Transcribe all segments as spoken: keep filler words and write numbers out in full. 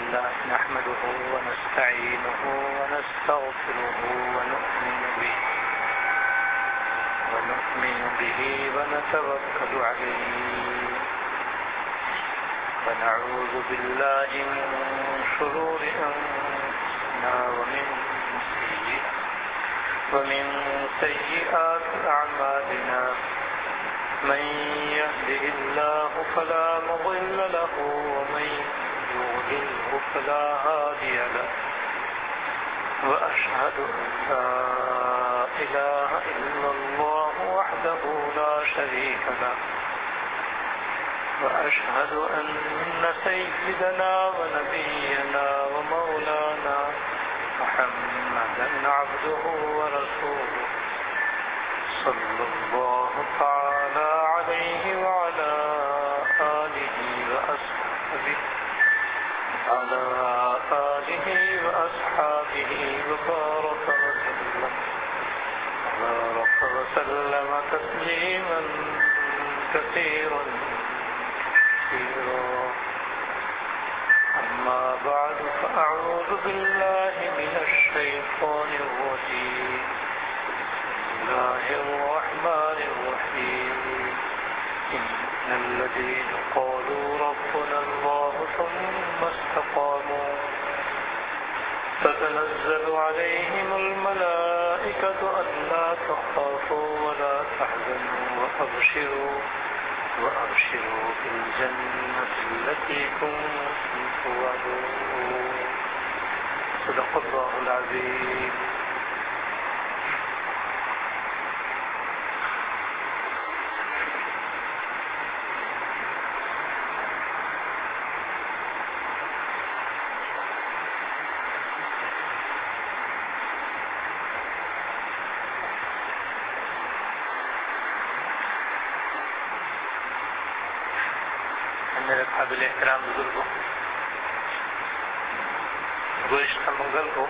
لله نحمده ونستعينه ونستغفره ونؤمن به ونؤمن به ونتوكل عليه ونعوذ بالله من شرور أنفسنا ومن سيئات ومن سيئات أعمالنا من يهده الله فلا مضل له ومن يضلله فلا هادي له وأشهد أن لا إله إلا الله وحده لا شريك له وأشهد أن سيدنا ونبينا ومولانا محمدا عبده ورسوله صلى الله تعالى عليه وعلى آله وأصحابه على آله وأصحابه وبارك وسلم وبارك وسلم تسليما كثيرا كثيرا أما بعد فأعوذ بالله من الشيطان الرجيم بسم الله الرحمن الرحيم إن الذين قالوا ربنا الله ثم استقاموا تتنزل عليهم الملائكة ألا تخافوا ولا تحزنوا وأبشروا وأبشروا بالجنة التي كنتم توعدون صدق الله العظيم. میرے قابل احترام بزرگوں، گزشتہ منگل کو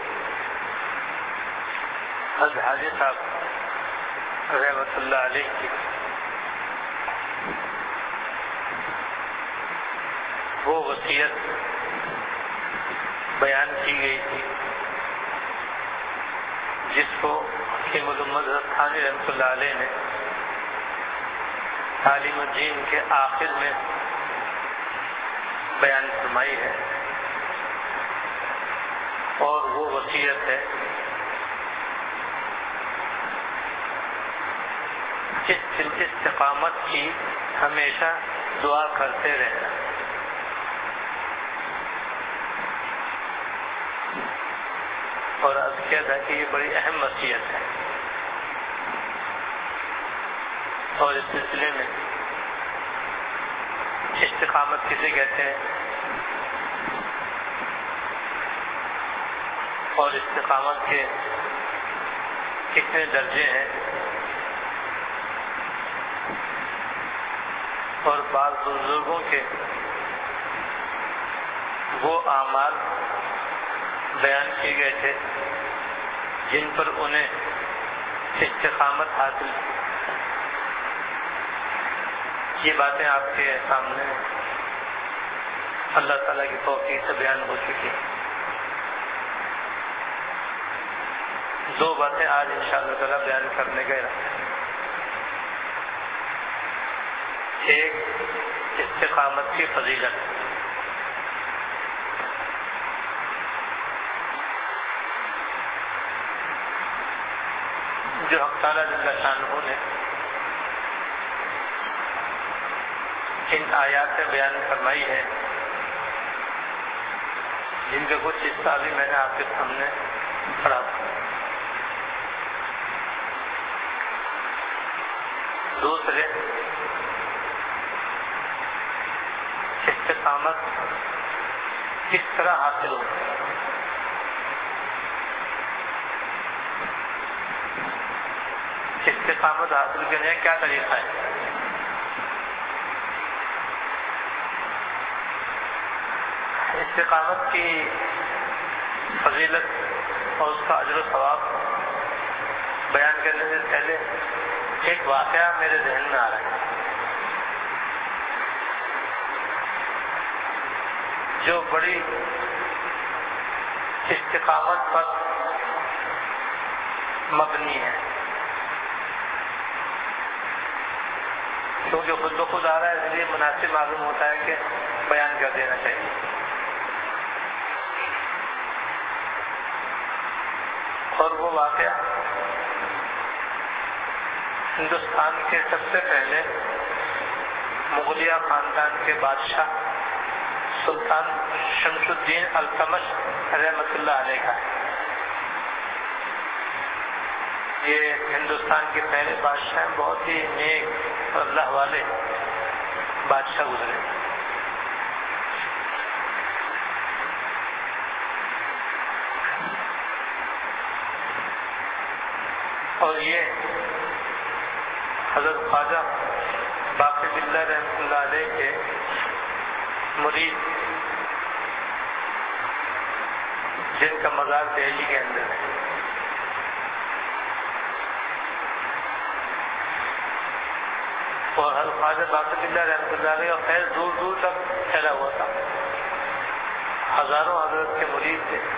حضرت حاجی صاحب رحمۃ اللہ علیہ کی وہ وصیت بیان کی گئی تھی جس کو حکیم الامت حضرت تھانوی رحمۃ اللہ علیہ نے تعلیم الدین کے آخر میں بیان فرمائی ہے، اور وہ وصیت ہے استقامت کی ہمیشہ دعا کرتے رہنا. اور اب کیا تھا کہ یہ بڑی اہم وصیت ہے، اور اس سلسلے میں استقامت کسے کہتے ہیں اور استقامت کے کتنے درجے ہیں، اور بعض بزرگوں کے وہ اعمال بیان کیے گئے تھے جن پر انہیں استقامت حاصل. یہ باتیں آپ کے سامنے اللہ تعالیٰ کی توفیق سے بیان ہو چکی ہیں. دو باتیں آج انشاءاللہ تعالیٰ بیان کرنے کا ارادہ ہے. ایک استقامت کی فضیلت، جو حق تعالیٰ جل شانہ نے ان آیات سے بیان فرمائی ہے، جن کا کچھ حصہ بھی میں نے آپ کے سامنے پڑھا تھا. دوسرے استقامت کس طرح حاصل ہو، استقامت حاصل کرنے کا کیا طریقہ ہے. استقامت کی فضیلت اور اس کا اجر و ثواب بیان کرنے سے پہلے ایک واقعہ میرے ذہن میں آ رہا ہے جو بڑی استقامت پر مبنی ہے، کیونکہ خود بخود آ رہا ہے، اس لیے مناسب معلوم ہوتا ہے کہ بیان کر دینا چاہیے۔ اور وہ واقعہ ہندوستان کے سب سے پہلے مغلیہ خاندان کے بادشاہ سلطان شمس الدین التمش رحمۃ اللہ علیہ کا ہے۔ یہ ہندوستان کے پہلے بادشاہ ہیں، بہت ہی نیک اور اللہ والے بادشاہ گزرے۔ اور یہ حضرت خواجہ باقی باللہ رحمۃ اللہ علیہ کے مرید، جن کا مزار دہلی کے اندر ہے۔ اور حضرت خواجہ باقی باللہ رحمۃ اللہ علیہ کا خیر دور دور تک پھیلا ہوا تھا، ہزاروں حضرت کے مرید تھے،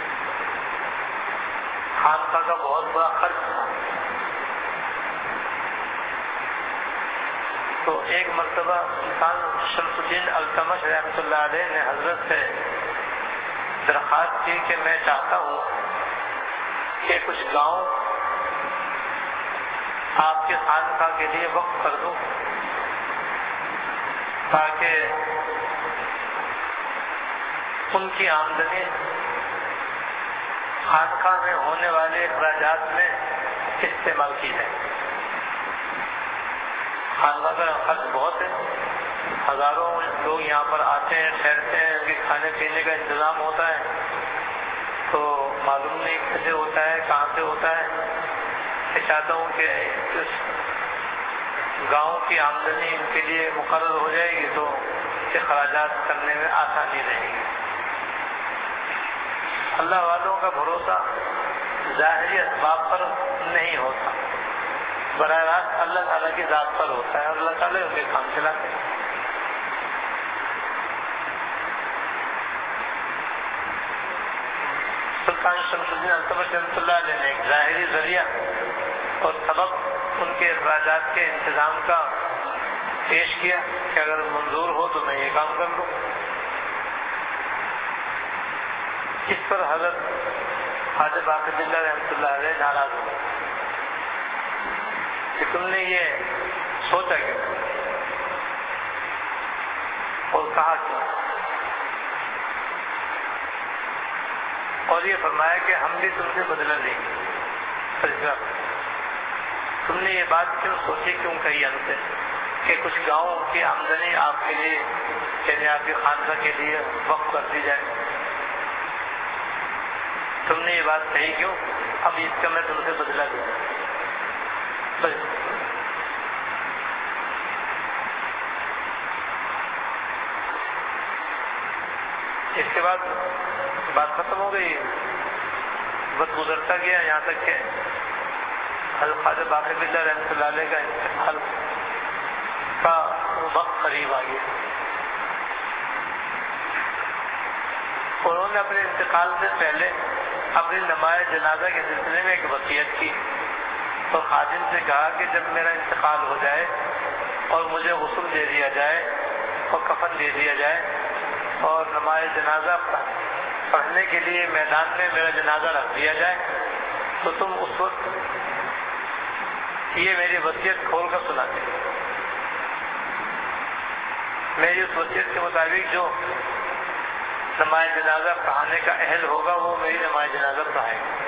خانقاہ کا بہت بڑا خرچ تھا۔ تو ایک مرتبہ سلطان شمس الدین التمش رحمۃ اللہ علیہ نے حضرت سے درخواست کی کہ میں چاہتا ہوں کہ کچھ گاؤں آپ کے خانقاہ کے لیے وقف کر دوں، تاکہ ان کی آمدنی خانقاہ میں ہونے والے اخراجات میں استعمال کی جائے۔ خانقاہ کا خرچ بہت ہے، ہزاروں لوگ یہاں پر آتے ہیں، ٹھہرتے ہیں، ان کے کھانے پینے کا انتظام ہوتا ہے، تو معلوم نہیں کیسے ہوتا ہے، کہاں سے ہوتا ہے۔ میں چاہتا ہوں کہ اس گاؤں کی آمدنی ان کے لیے مقرر ہو جائے گی تو اخراجات کرنے میں آسانی رہے گی۔ اللہ والوں کا بھروسہ ظاہری اسباب پر نہیں ہوتا، براہ راست اللہ تعالیٰ کی ذات پر ہوتا ہے، اور اللہ تعالیٰ ان کے کام چلاتے ہیں۔ سلطان شمس الدین التمش رحمۃ اللہ علیہ نے ایک ظاہری ذریعہ اور سبب ان کے اخراجات کے انتظام کا پیش کیا کہ اگر منظور ہو تو میں یہ کام کر لوں۔ اس پر حضرت خواجہ باقی باللہ رحمۃ اللہ علیہ ناراض ہو کہ تم نے یہ سوچا کیوں اور کہا کیوں، اور یہ فرمایا کہ ہم بھی تم سے بدلہ لیں گے۔ تم نے یہ بات کیوں سوچی، کیوں کہی ہم سے کہ کچھ گاؤں کی آمدنی آپ کے لیے، یعنی آپ کی خانقاہ کے لیے وقف کر دی جائے؟ تم نے یہ بات کہی کیوں؟ اب اس کا میں تم سے بدلہ دوں۔ اس کے بعد بات ختم ہو گئی، وقت گزرتا گیا، یہاں تک کہ حضرت خواجہ باقی باللہ رحمۃ اللہ علیہ کا انتقال کا وقت قریب آ گیا۔ انہوں نے اپنے انتقال سے پہلے اپنی نماز جنازہ کے سلسلے میں ایک وصیت کی اور خادم سے کہا کہ جب میرا انتقال ہو جائے اور مجھے غسل دے دیا جائے اور کفن دے دیا جائے اور نماز جنازہ پڑھنے کے لیے میدان میں میرا جنازہ رکھ دیا جائے تو تم اس وقت یہ میری وصیت کھول کر سنا دیں۔ میری اس وصیت کے مطابق جو نماز جنازہ پڑھانے کا اہل ہوگا وہ میری نماز جنازہ پڑھائے گا۔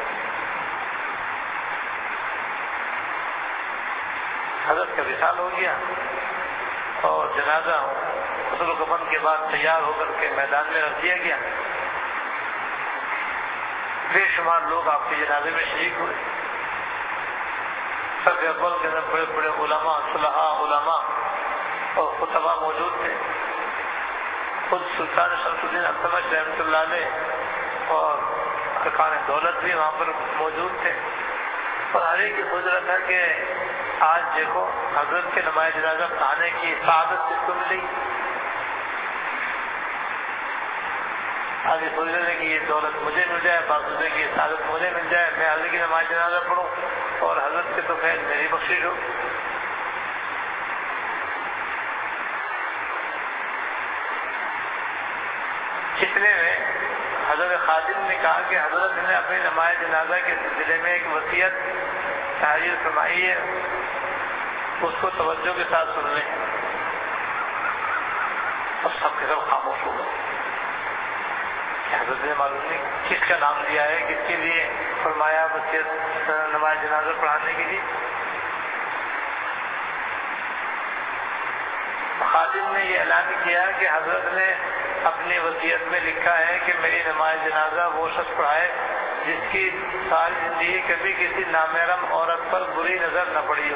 حضرت کا وصال ہو گیا اور جنازہ غسل و کفن کے بعد تیار ہو کر کے میدان میں رکھ دیا گیا۔ بے شمار لوگ آپ کے جنازے میں شریک ہوئے، سب اول کے اندر بڑے بڑے علماء، صلحاء، علماء اور خطباء موجود تھے۔ خود سلطان شمس الدین التمش رحمۃ اللہ علیہ اور ارکان دولت بھی وہاں پر موجود تھے، اور ہر ایک کی سوچ رہا تھا کہ آج دیکھو حضرت کے نماز جنازہ پڑھانے کی سعادت جس کو ملی، آگے سوچنے لگے کہ یہ دولت مجھے مل جائے، بعض سوچنے کہ یہ سعادت مجھے مل جائے، میں حضرت کی نماز جنازہ پڑھوں اور حضرت کے تو خیر میری بخشش ہو۔ اتنے میں حضرت خادم نے کہا کہ حضرت نے اپنی نماز جنازہ کے سلسلے میں ایک وصیت تحریر فرمائی ہے، اس کو توجہ کے ساتھ سن لیں۔ اور سب کے سب خاموش ہو گئے۔ حضرت نے معلوم نہیں کس کا نام دیا ہے، کس کے لیے فرمایا وصیت نماز جنازہ پڑھانے کے لیے۔ خادم نے یہ اعلان کیا کہ حضرت نے اپنی وصیت میں لکھا ہے کہ میری نماز جنازہ وہ شخص پڑھائے جس کی ساری زندگی کبھی کسی نامحرم عورت پر بری نظر نہ پڑی ہو۔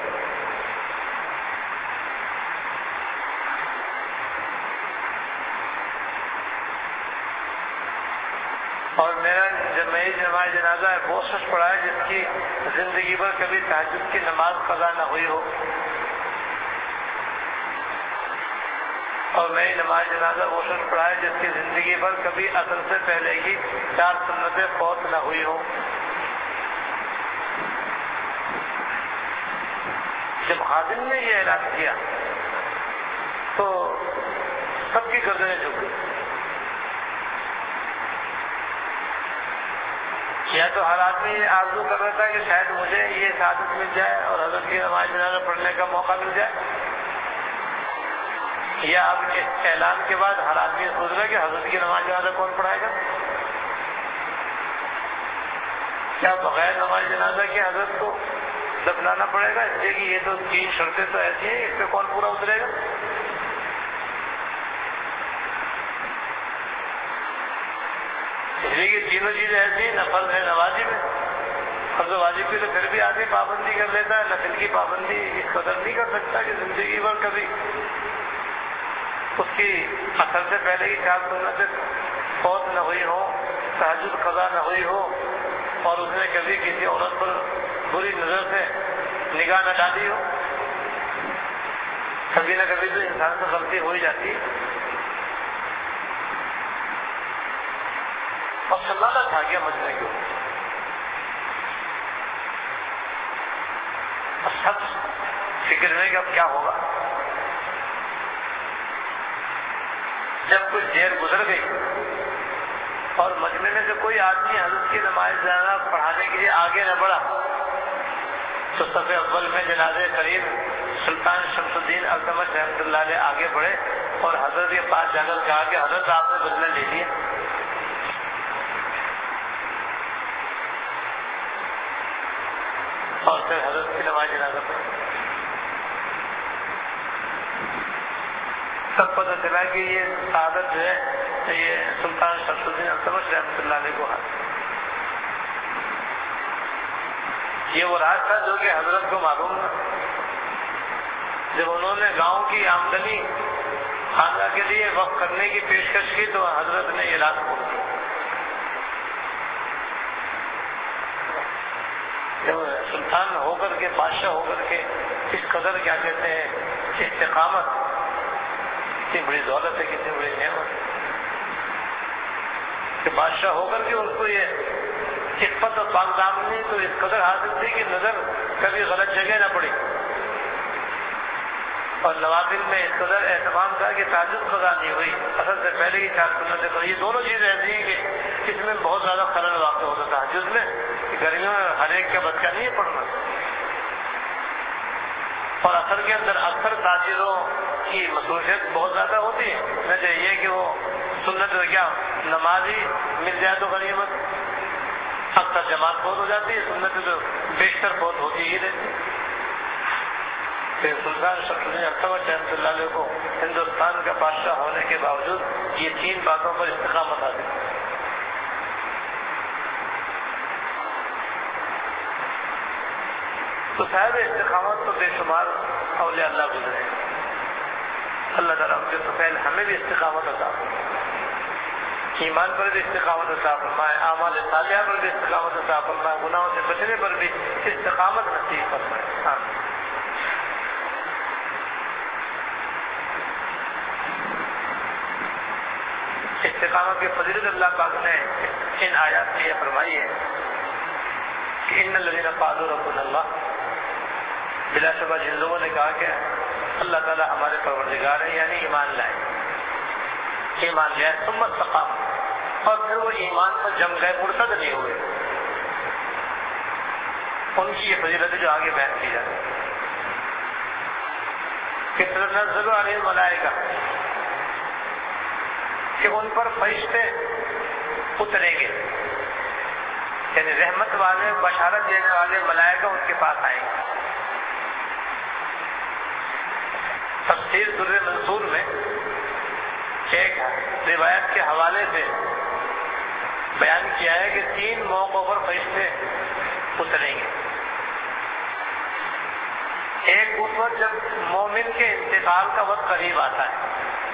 اور میرا جب میری نماز جنازہ ہے وہ شخص پڑھائے جس کی زندگی پر کبھی تہجد کی نماز قضا نہ ہوئی ہو، اور میری نماز جنازہ وہ شخص پڑھائے جس کی زندگی پر کبھی اثر سے پہلے کی چار سنتیں فوت نہ ہوئی ہوں۔ جب خادم نے یہ اعلان کیا تو سب کی گردنیں جھک گئی۔ یا تو ہر آدمی یہ آرزو کر رہا تھا کہ شاید مجھے یہ سعادت مل جائے اور حضرت کی نماز جنازہ پڑھنے کا موقع مل جائے، یا اب اس اعلان کے بعد ہر آدمی سوچ رہا ہے کہ حضرت کی نماز جنازہ کون پڑھائے گا؟ کیا بغیر نماز جنازہ کے حضرت کو دفنانا پڑے گا؟ اس لیے کہ یہ تو تین شرطیں تو ایسی ہیں، اس پہ کون پورا اترے گا؟ اس لیے کہ تینوں چیزیں ایسی ہیں، نہ فرض ہے نہ واجب ہے۔ فرض واجب کی تو پھر بھی آدمی پابندی کر لیتا ہے، نفل کی پابندی اس قدر نہیں کر سکتا کہ زندگی بھر کبھی اس کی اثر سے پہلے کی چار سنتیں فوت نہ ہوئی ہو، تہجد قضا نہ ہوئی ہو، اور اس نے کبھی کسی عورت پر بری نظر سے نگاہ نہ ڈالی ہو۔ کبھی نہ کبھی تو انسان سے غلطی ہو ہی جاتی ہے۔ اور سناٹا چھا گیا مجمع کے اوپر، اور سب فکر میں کہ اب کیا ہوگا۔ جب کچھ دیر گزر گئی اور مجمع میں سے کوئی آدمی حضرت کی نماز جنازہ پڑھانے کے لیے آگے نہ بڑھا تو صف اول میں جنازے قریب سلطان شمس الدین التمش رحمۃ اللہ علیہ آگے بڑھے اور حضرت کے پاس جا کر کہا کہ حضرت آپ نے بدلہ لے لیا۔ اور پھر حضرت کی نماز جنازہ پڑھی۔ سب پتہ چلا کہ یہ سعادت جو ہے یہ سلطان شمس الدین التمش رحمۃ اللہ علیہ کو حاصل۔ یہ وہ راز تھا جو کہ حضرت کو معلوم تھا۔ جب انہوں نے گاؤں کی آمدنی خانہ کے لیے وقف کرنے کی پیشکش کی تو حضرت نے یہ راز کھول دیا۔ جب سلطان ہو کر کے، بادشاہ ہو کر کے اس قدر کیا کہتے ہیں استقامت، کتنی بڑی دولت ہے، کتنی بڑی نعمت ہے کہ بادشاہ ہو کر کے ان کو یہ عفت اور پاک دامنی تو اس قدر حاصل تھی کہ نظر کبھی غلط جگہ نہ پڑی، اور نوافل میں اس قدر اہتمام تھا کہ تہجد قضا نہیں ہوئی، اصل سے پہلے کی چار سنتیں پڑھی۔ یہ دونوں چیزیں ایسی ہیں کہ اس میں بہت زیادہ خلل واقع ہوتا تھا تہجد میں، کہ گرمیوں میں ہر ایک کا بچہ نہیں ہے پڑھنا، اور اثر کے اندر اکثر تاجروں کی مصروفیت بہت زیادہ ہوتی ہے، نہ چاہیے کہ وہ سنت کیا نماز ہی مل جائے تو غنیمت، اکثر جماعت بہت ہو جاتی ہے، سنت تو بیشتر بہت ہوتی ہی رہتی ہے۔ پھر سلطان شمس الدین التمش رحمۃ اللہ علیہ کو ہندوستان کا بادشاہ ہونے کے باوجود یہ تین باتوں پر استقامت حاصل ہے۔ تو صاحب استقامت تو بے شمار اولیاء اللہ گزرے، اللہ تعالیٰ ان کے طفیل ہمیں بھی استقامت عطا فرمائے، ایمان پر بھی استقامت عطا فرمائے، اعمال صالحہ پر بھی استقامت عطا فرمائے، گناہوں سے بچنے پر بھی استقامت نصیب فرمائے۔ آمین۔ اس استقامت کی فضیلت اللہ پاک نے ان آیات میں یہ فرمائی ہے کہ ان الذین قالوا ربنا اللہ، بلا شبہ جن لوگوں نے کہا کہ اللہ تعالیٰ ہمارے پروردگار ہے، یعنی ایمان لائے، ایمان لائے ثم استقاموا، اور پھر وہ ایمان پر جم گئے، مرتد نہیں ہوئے، ان کی یہ فضیلت جو آگے بیان کی جاتی ہے کہ تنزل علیہم الملائکہ، کہ ان پر فرشتے اتریں گے، یعنی رحمت والے بشارت دینے والے ملائکہ ان کے پاس آئیں گے۔ تفسیر در منصور میں ایک روایت کے حوالے سے بیان کیا ہے کہ تین موقعوں پر فرشتے اتریں گے۔ ایک اس وقت جب مومن کے انتقال کا وقت قریب آتا ہے،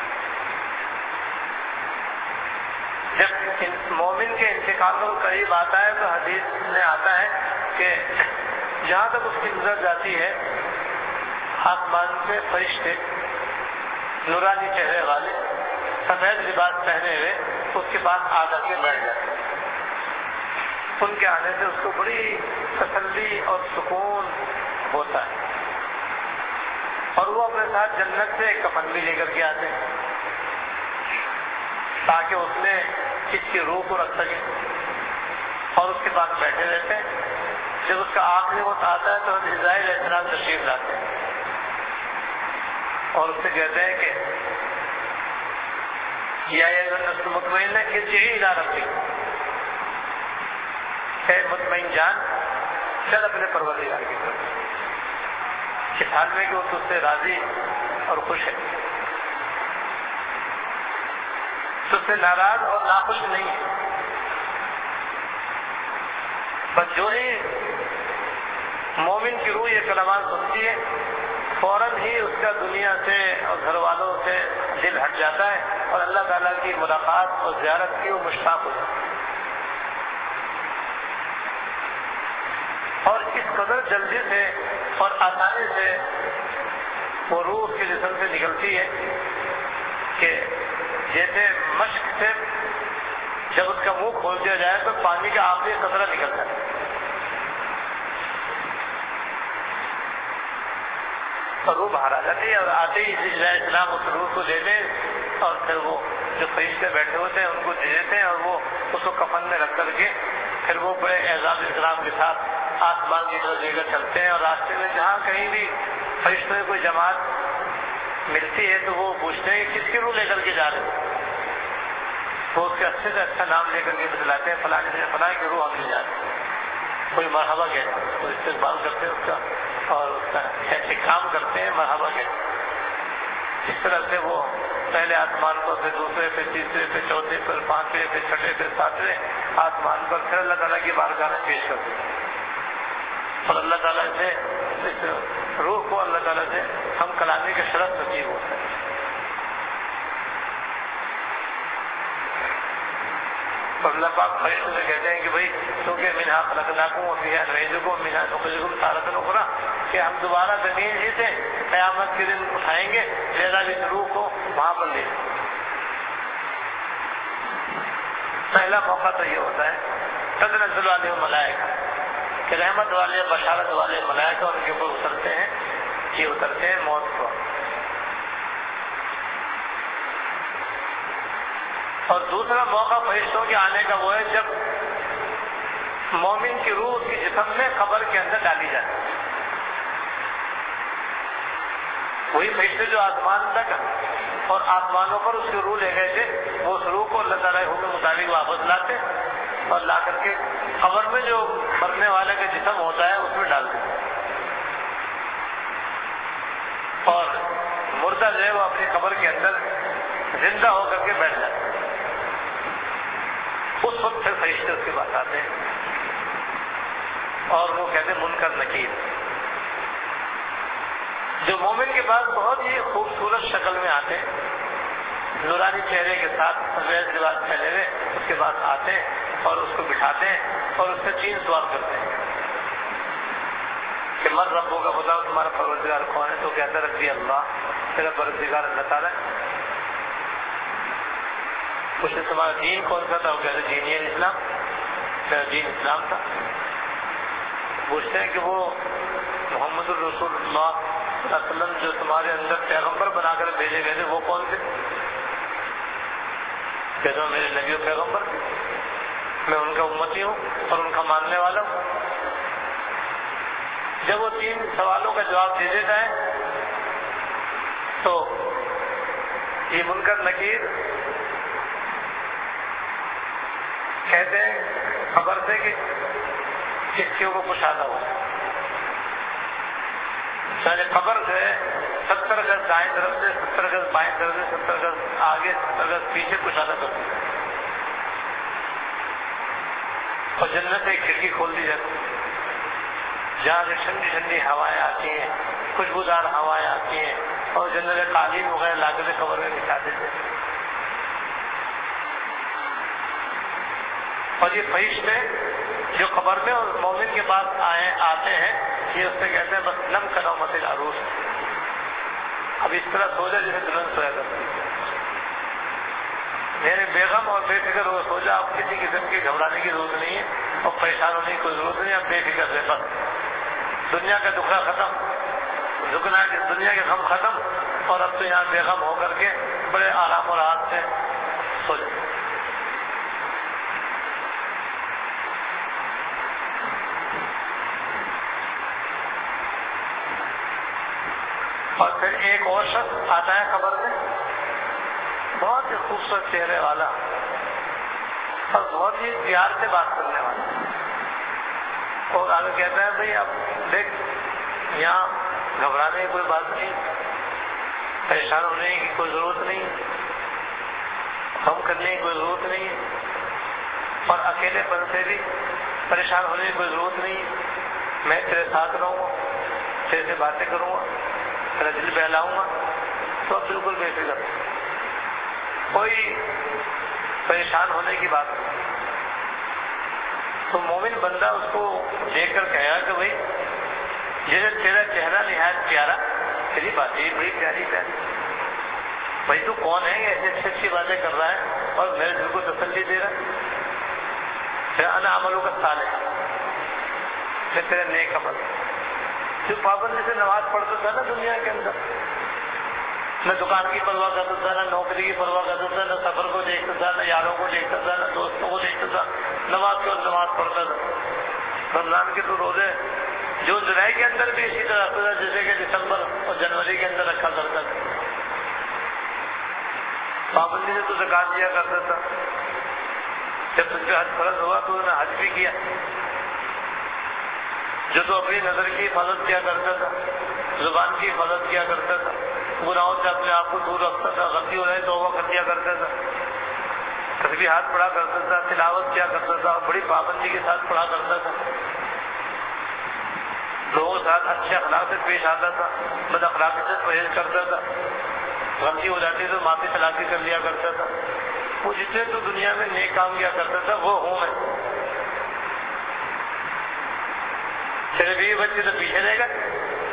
جب مومن کے انتقال کا وقت قریب آتا ہے تو حدیث میں آتا ہے کہ جہاں تک اس کی نظر جاتی ہے آسمان سے فرشتے نورانی چہرے والے سفید لباس پہنے ہوئے اس کے پاس آ کر کے بیٹھ جاتے ہیں۔ ان کے آنے سے اس کو بڑی تسلی اور سکون ہوتا ہے، اور وہ اپنے ساتھ جنت سے ایک کفن بھی لے کر کے آتے ہیں تاکہ اس میں اس کی روح کو رکھ سکے، اور اس کے پاس بیٹھے رہتے ہیں۔ جب اس کا آخری وقت آتا ہے تو اسرائیل علیہ السلام تشریف لاتے ہیں اور اس سے کہتے ہیں کہ یا ایھا النفس المطمئنہ ارجعی الی ربک، اے مطمئن جان چل اپنے پروردگار کی طرف، اس حال میں کہ وہ تجھ سے راضی اور خوش ہے، تجھ سے ناراض اور ناخوش نہیں ہے۔ بس جو ہی مومن کی روح یہ کلمات سنتی ہے فوراً ہی اس کا دنیا سے اور گھر والوں سے دل ہٹ جاتا ہے اور اللہ تعالیٰ کی ملاقات اور زیارت کی وہ مشتاق ہو جاتا ہے، اور اس قدر جلدی سے اور آسانی سے وہ روح اس کے جسم سے نکلتی ہے کہ جیسے مشق سے جب اس کا منہ کھول دیا جائے تو پانی کا آخری قطرہ نکلتا ہے، اور روح باہر آ جاتی ہے، اور آتے ہی علیہ السلام اس روح کو دے دیں اور پھر وہ جو فرشتے بیٹھے ہوتے ہیں ان کو دے دیتے ہیں، اور وہ اس کو کفن میں رکھ کر کے پھر وہ بڑے اعزاز اکرام کے ساتھ آسمان کی طرف لے کر چلتے ہیں، اور راستے میں جہاں کہیں بھی فرشتوں کی کوئی جماعت ملتی ہے تو وہ پوچھتے ہیں کہ کس کی روح لے کر کے جا رہے ہیں، وہ اس کے اچھے سے اچھا نام لے کر کے بتلاتے ہیں فلاں فلاں کی روح ہم لے جاتے ہیں، کوئی مرحبا کہتے ہیں، کوئی استقبال کرتے ہیں اس کا اور اس کا احترام کرتے ہیں، مرحبا کہتے ہیں۔ اس طرح سے وہ پہلے آسمان پر، پھر دوسرے، پھر تیسرے، پھر چوتھے، پھر پانچویں، پھر چھٹے، پھر ساتویں آسمان پر پھر اللہ تعالیٰ کی بارگاہ میں پیش کرتے ہیں، اور اللہ تعالیٰ سے اس روح کو اللہ تعالیٰ سے ہم کلامی کے شرف نصیب ہوتا ہے۔ اور اللہ پاک فرشتوں سے کہتے ہیں کہ بھائی کیونکہ منہا خلقناکم وفیہا نعیدکم ومنہا نخرجکم تارۃ اخری، کہ ہم دوبارہ زمین ہی سے قیامت کے دن اٹھائیں گے، لہذا اس روح کو وہاں پر لے۔ پہلا موقع تو یہ ہوتا ہے تنزل علیہم الملائکہ، کہ رحمت والے بشارت والے ملائکہ ان کے اوپر اترتے ہیں، یہ اترتے ہیں موت کو۔ اور دوسرا موقع فرشتوں کے آنے کا وہ ہے جب مومن کی روح اس کے جسم میں قبر کے اندر ڈالی جاتی ہے۔ وہی فرشتے جو آسمان تک اور آسمانوں پر اس کی روح لے گئے تھے، وہ اس روح کو اللہ تعالیٰ کے حکم مطابق واپس لاتے اور لا کر کے قبر میں جو مرنے والے کا جسم ہوتا ہے اس میں ڈال دیتے، اور مردہ جو ہے وہ اپنی قبر کے اندر زندہ ہو کر کے بیٹھ جاتا ہے۔ اس وقت پھر فرشتے اس کے پاس آتے ہیں اور وہ کہتے ہیں منکر نکیر، جو مومن کے پاس بہت ہی خوبصورت شکل میں آتے ہیں، نورانی چہرے کے ساتھ سفید لباس پہنے ہوئے اس کے پاس آتے ہیں اور اس کو بٹھاتے ہیں اور اس سے تین سوال کرتے ہیں کہ من ربوں کا بتاؤ تمہارا پروردگار کون ہے؟ تو کہتا ربی اللہ، تیرا پروردگار اللہ تعالیٰ ہے۔ پوچھے تمہارا دین کون سا تھا؟ وہ کہتے دین ہی اسلام، میرا دین اسلام تھا۔ پوچھتے ہیں کہ وہ محمد الرسول اللہ صلی اللہ علیہ وسلم جو تمہارے اندر پیغمبر بنا کر بھیجے گئے تھے وہ کون تھے؟ کہتے ہیں میرے نبی و پیغمبر تھے، میں ان کا امتی ہوں اور ان کا ماننے والا ہوں۔ جب وہ تین سوالوں کا جواب دے دیتا ہے تو یہ منکر نکیر کہتے ہیں خبر سے کہ کسیوں کو کشادہ ہو، چاہے قبر سے ستر گز دائیں طرف سے، ستر گز بائیں طرف سے، ستر گز آگے، ستر گز پیچھے کشادہ کر دیا اور جنت سے ایک کھڑکی کھول دی جاتی جہاں سے ٹھنڈی ٹھنڈی ہوائیں آتی ہیں، خوشبودار ہوائیں آتی ہیں اور جنت قالین وغیرہ لا کر قبر میں بچھا دیتے ہیں۔ اور یہ فرشتے جو قبر میں اور مومن کے پاس آئے آتے ہیں یہ اس سے کہتے ہیں بس نم کرو مت العروس، اب اس طرح سو جا جیسے دلہن سویا کرتی ہے، میرے بیگم اور بے فکر ہو سو جا، اب کسی قسم کی گھبرانے کی ضرورت نہیں ہے اور پریشان ہونے کی کوئی ضرورت نہیں ہے، اب بے فکر سے بس دنیا کا دکھا ختم، دکنا دنیا کے غم ختم، اور اب تو یہاں بے غم ہو کر کے بڑے آرام اور راحت سے سو جائے۔ اور پھر ایک اور شخص آتا ہے قبر میں، بہت ہی خوبصورت چہرے والا اور بہت ہی پیار سے بات کرنے والا، اور آگے کہتا ہے بھائی اب دیکھ یہاں گھبرانے کی کوئی بات نہیں، پریشان ہونے کی کوئی ضرورت نہیں، غم کرنے کی کوئی ضرورت نہیں، اور اکیلے پن سے بھی پریشان ہونے کی کوئی ضرورت نہیں، میں تیرے ساتھ رہوں گا، تیرے سے باتیں کروں گا، تیرا دل بہلاؤں گا، تو اب بالکل بے فکر، کوئی پریشان ہونے کی بات نہیں۔ تو مومن بندہ اس کو دیکھ کر کہے گا کہ بھائی جیسے تیرا چہرہ نہایت پیارا، تیری باتیں بڑی پیاری پیاری، بھائی تو کون ہے یہ ایسی اچھی اچھی باتیں کر رہا ہے اور میرے دل کو تسلی دے رہا ہے، پھر انا عملوں کا صالح، پھر تیرا نیک عمل، جو پابندی سے نماز پڑھتا تھا نا دنیا کے اندر، نہ دکان کی پرواہ کرتا تھا، نہ نوکری کی پرواہ کرتا تھا، نہ سفر کو دیکھتا تھا، نہ یاروں کو دیکھتا تھا، نہ دوستوں کو دیکھتا تھا، نماز کے اور نماز پڑھتا تھا۔ رمضان کے تو روزے جو جولائی کے اندر بھی اسی طرح رکھتا تھا جیسے کہ دسمبر اور جنوری کے اندر رکھا کرتا تھا، پابندی سے تو زکات دیا کرتا تھا، جب تجھ پہ حج فرض ہوا تو انہوں نے حج بھی کیا، جو تو اپنی نظر کی حفاظت کیا کرتا تھا، زبان کی حفاظت کیا کرتا تھا، گناہوں سے اپنے آپ کو دور رکھتا تھا، غلطی ہو رہے توبہ کر دیا کرتا تھا، تسبیحات پڑھا کرتا تھا، تلاوت کیا کرتا تھا، بڑی پابندی کے ساتھ پڑھا کرتا تھا، لوگوں کے ساتھ اچھے اخلاق سے پیش آتا تھا، بد اخلاقی سے پرہیز کرتا تھا، غلطی ہو جاتی تو معافی تلافی کر لیا کرتا تھا، وہ جتنے تو دنیا میں نیک کام کیا کرتا تھا وہ ہوں میں، تیرے بیوی بچے تو پیچھے رہ گئے،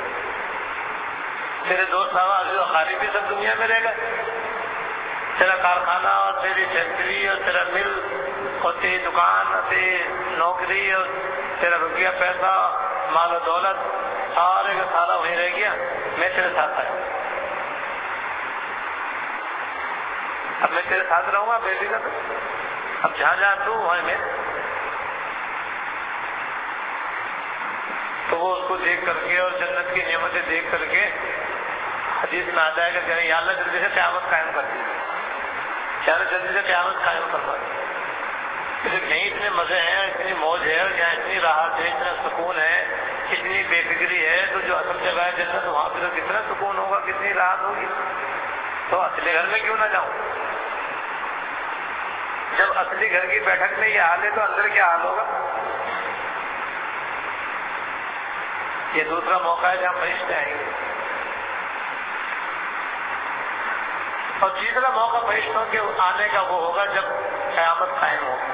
تیرے دوست عزیز و اقارب بھی سب دنیا میں رہ گئے، تیرا کارخانہ اور تیری فیکٹری اور تیرا مل اور تیری دکان اور تیری نوکری اور تیرا روپیہ پیسہ مال و دولت سارے کا سارا وہیں رہ گیا، میں تیرے ساتھ آیا، اب میں تیرے ساتھ رہوں گا بے فکر، اب جہاں جہاں تو وہیں میں۔ تو وہ اس کو دیکھ کر کے اور جنت کی نعمتیں دیکھ کر کے حدیث میں آتا ہے کہ کہیں یا اللہ جلدی سے قیامت قائم کر دی، یا اللہ جلدی سے قیامت قائم کروا دی، کہیں اتنے مزے ہیں، اتنی موج ہے، اور یہاں اتنی راحت ہے، اتنا سکون ہے، اتنی بے فکری ہے، تو جو اصل جگہ ہے جنت وہاں پہ تو کتنا سکون ہوگا، کتنی راحت ہوگی، تو اصلی گھر میں کیوں نہ جاؤں؟ جب اصلی گھر کی بیٹھک میں یہ حال ہے تو اندر کیا حال ہوگا؟ یہ دوسرا موقع ہے جہاں فرشتے آئیں گے، اور تیسرا موقع فرشتوں کے آنے کا وہ ہوگا جب قیامت قائم ہوگی،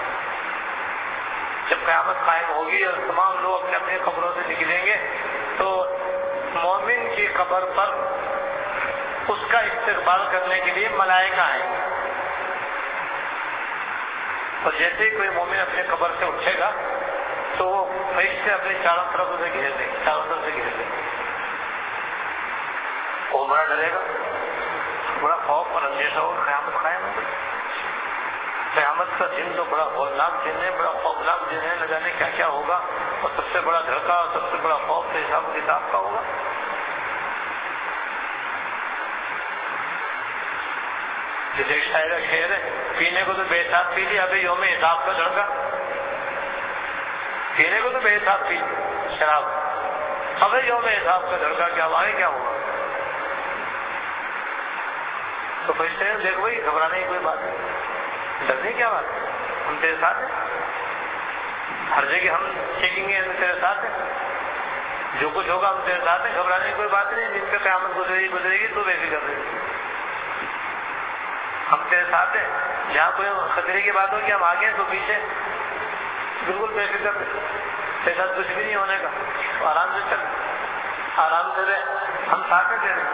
جب قیامت قائم ہوگی اور تمام لوگ اپنے اپنے قبروں سے نکلیں گے تو مومن کی قبر پر اس کا استقبال کرنے کے لیے ملائکہ آئیں گے، اور جیسے ہی کوئی مومن اپنے قبر سے اٹھے گا تو وہ فرشتے اپنے چاروں طرف اسے گھیر دیں گے، چاروں طرف سے گھیر دیں گے، وہ بڑا ڈرے گا، بڑا خوف اور اندیشہ ہوگا، قیامت قائم ہوگی۔ قیامت کا دن تو بڑا ہولناک دن ہے، بڑا خوفناک دن ہے، نہ جانے کیا کیا ہوگا، اور سب سے بڑا دھڑکا اور سب سے بڑا خوف تو حساب کتاب کا ہوگا۔ جیسے شاعر کا شعر ہے، پینے کو تو بے حساب پی لی، ابھی یوم حساب کا دھڑکا۔ پینے کو تو بے حساب پی شراب، ابھی یوم حساب کا دھڑکا، کیا آگے کیا ہوگا؟ تو فرشتے ہیں دیکھو بھائی گھبرانے کی کوئی بات نہیں، ڈرنے کی کیا بات ہے، ہم تیرے ساتھ ہیں، ہر جگہ ہم چیکنگ ہے، ہم تیرے ساتھ ہیں، جو کچھ ہوگا ہم تیرے ساتھ ہیں، گھبرانے کی کوئی بات نہیں، جن پہ قیامت گزرے گی گزرے گی تو بے فکر رہے، ہم تیرے ساتھ ہیں، جہاں کوئی خطرے کی بات ہوگی ہم آگے ہیں تو پیچھے، بالکل بے فکر تیرے ساتھ کچھ بھی نہیں ہونے کا، تو آرام سے چل، آرام سے رہے، ہم ساتھ ہیں تیرے۔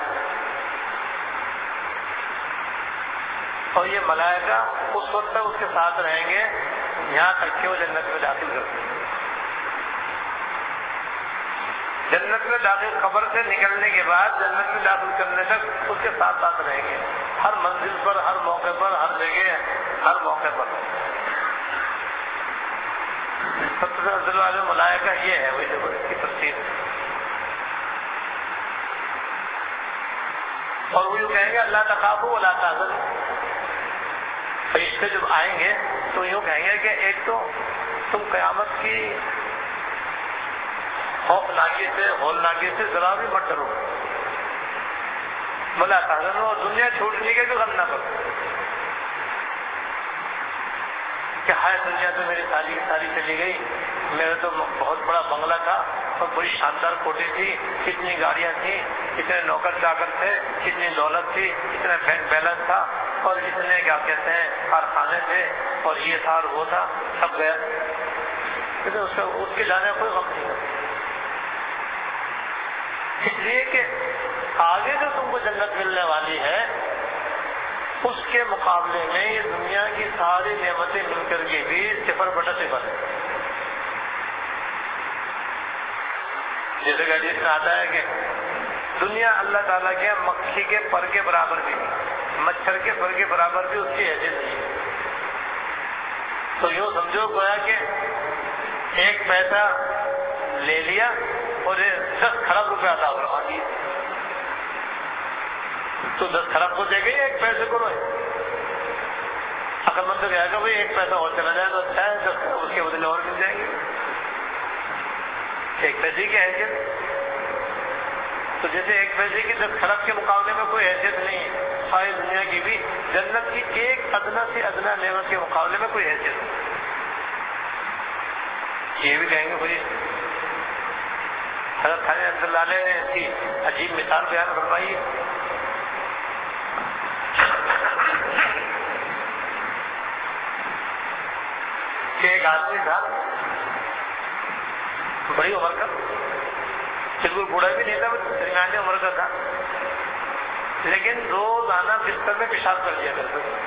اور یہ ملائکہ اس وقت تک اس کے ساتھ رہیں گے یہاں تک کہ وہ جنت میں داخل کرتے ہیں۔ جنت میں داخل، قبر سے نکلنے کے بعد جنت میں داخل کرنے تک اس کے ساتھ ساتھ رہیں گے، ہر منزل پر، ہر موقع پر، ہر جگہ، ہر موقع پر۔ سب سے افضل والے ملائکہ یہ ہے وہی جو اس کی تفسیر ہے۔ اور وہ یوں کہیں گے اللہ تخافوا ولا تحزنوا، فرشتے جب آئیں گے تو یوں کہیں گے کہ ایک تو تم قیامت کی خوفناکی سے، ہولناکی سے ذرا بھی مت ڈرو، ولا تحزنوا، اور دنیا چھوٹنے کے بھی غم نہ کرو کہ ہائے دنیا تو میری ساری کی ساری چلی گئی، میرا تو بہت بڑا بنگلہ تھا اور بڑی شاندار کوٹھی تھی، کتنی گاڑیاں تھیں، کتنے نوکر چاکر تھے، کتنی دولت تھی، کتنا بینک بیلنس تھا، اور اتنے کیا کہتے ہیں کارخانے تھے، اور یہ تھا اور وہ تھا، سب گیا، لیکن اس کا اس کے جانے کا کوئی غم نہیں ہے، اس لیے کہ آگے جو تم کو جنت ملنے والی ہے اس کے مقابلے میں یہ دنیا کی ساری نعمتیں مل کر کے بھی صفر بٹا صفر ہے۔ جیسے کہ حدیث میں آتا ہے کہ دنیا اللہ تعالیٰ کے مکھی کے پر کے برابر بھی نہیں، مچھر کے پر کے برابر بھی اس کی حیثیت نہیں ہے۔ تو یوں سمجھو گویا کہ ایک پیسہ لے لیا اور دس کھرب روپے عطا کروا دیے، تو دس کھرب کو دے گئی ایک پیسے کو روئے، عقل مند تو کہے گا بھائی ایک پیسہ اور چلا جائے تو اچھا ہے، دس کھرب اس کے بدلے اور مل جائیں گے، ایک پیسے کی حیثیت۔ تو جیسے ایک پیسے کی دس کھرب کے مقابلے میں کوئی حیثیت نہیں ہے، ساری دنیا کی بھی جنت کی ایک ادنا سے ادنا نعمت کے مقابلے میں کوئی حیثیت نہیں۔ یہ بھی کہیں گے بھائی حضرت خانِ رحمۃ اللہ علیہ نے ایسی عجیب مثال بیان فرمائی ہے کہ ایک آدمی تھا بڑی عمر کا، بالکل بوڑھا بھی نہیں تھا، درمیانی عمر کا تھا، لیکن روزانہ بستر میں پیشاب کر دیا کرتا تھا۔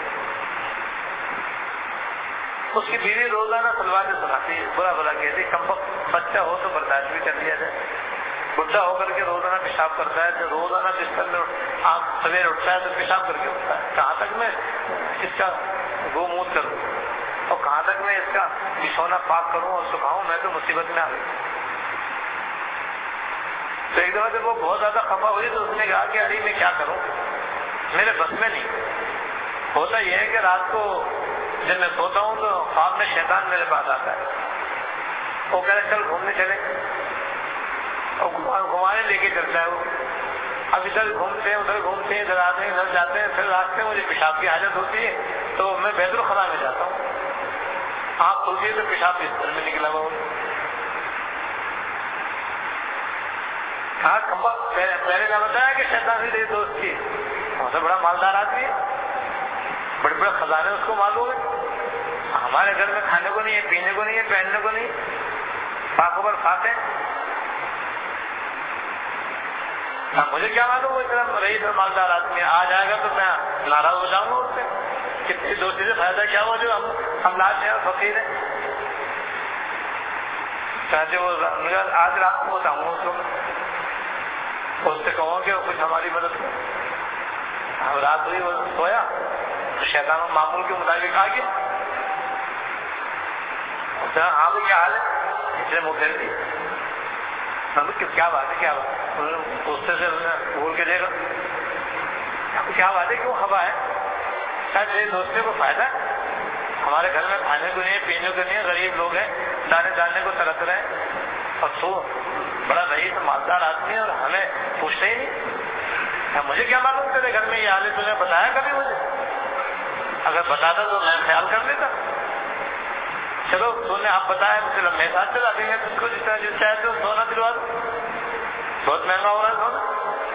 اس کی بیوی روزانہ سلواتیں سناتی، برا بلا کہتی، کم وقت بچہ ہو تو برداشت بھی کر لیا جائے، بڈھا ہو کر کے روزانہ پیشاب کرتا ہے تو روزانہ بستر میں آپ سویر اٹھتا ہے تو پیشاب کر کے اٹھتا ہے، کہاں تک میں اس کا گو موت کروں اور کہاں تک میں اس کا بچھونا پاک کروں اور سکھاؤں، میں تو مصیبت میں آ گئی۔ تو ایک دفعہ جب وہ بہت زیادہ خفا ہوئی تو اس نے کہا کہ علی میں کیا کروں، میرے بس میں نہیں۔ ہوتا یہ ہے کہ رات کو جب میں سوتا ہوں تو خواب میں شیطان میرے پاس آتا ہے، وہ کہہ رہے چل گھومنے چلے، اور گھمانے لے کے چلتا ہے وہ، اب ادھر گھومتے ہیں ادھر گھومتے ہیں، ادھر آتے ہیں ادھر جاتے ہیں، پھر راستے میں مجھے پیشاب کی حاجت ہوتی ہے تو میں بیت الخلا میں جاتا ہوں، آپ سوچیے تو پیشاب بستر میں نکلا ہوا ہوں۔ کہا کمبا پہلے نے بتایا کہ شیطان سے دوست تھی، بہت بڑا مالدار آدمی ہے، بڑے بڑے خزانے اس کو معلوم ہے، ہمارے گھر میں کھانے کو نہیں ہے، پینے کو نہیں ہے، پہننے کو نہیں، پاک اوپر کھاتے ہیں، مجھے کیا معلوم وہ اتنا رئیس اور مالدار آدمی ہے، آ جائے گا تو میں ناراض ہو جاؤں گا اس سے، کتنی دوستی سے فائدہ کیا ہوا جو ہم ہم لاش ہیں اور فقیر ہیں. چاہتے وہ آج رات کو بتاؤں اس کو اس سے کہوں کہ کچھ ہماری مدد کرو. اب رات ہوئی وہ سویا تو شیطان معمول کے مطابق آ گیا. ہاں بھائی کیا حال ہے؟ اس نے منہ پھیر دی. کیا بات ہے کیا بات ہے؟ دوستے سے بول کے دیکھا کیا بات ہے کیوں خفا ہے؟ شاید میرے دوستے کو فائدہ ہے. ہمارے گھر میں کھانے کو نہیں ہے پینے کو نہیں ہے غریب لوگ ہیں دانے دانے کو ترس رہے ہیں اور تو بڑا رئیس مالدار آدمی ہے اور ہمیں پوچھتے ہی نہیں. مجھے کیا معلوم تیرے گھر میں یہ حال ہے تم نے بتایا کبھی مجھے؟ اگر بتاتا تو میں خیال کر لیتا. چلو تو نے آپ بتایا چلو میں ساتھ چلا دیں گے تم کو جس طرح جو چاہے تو سونا دلوا دو. بہت مہنگا ہو رہا ہے سونا.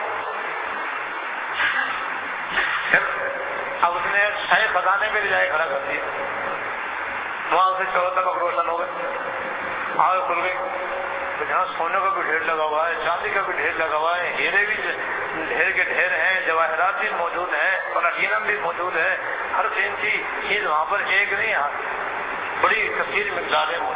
اب اس نے شاہی خزانے میں لے جائے کھڑا کر دیا. وہاں اسے چلو تک روشن ہو گئے آگے کھل گئی. جہاں سونے کا بھی ڈھیر لگا ہوا ہے چاندی کا بھی ڈھیر لگا ہوا ہے ہیرے بھی ڈھیر کے ڈھیر ہیں جواہرات بھی موجود ہیں پلاٹینم بھی موجود ہے. ہر قیمتی چیز وہاں پر ایک نہیں ہے بڑی کثیر مقدار ہے.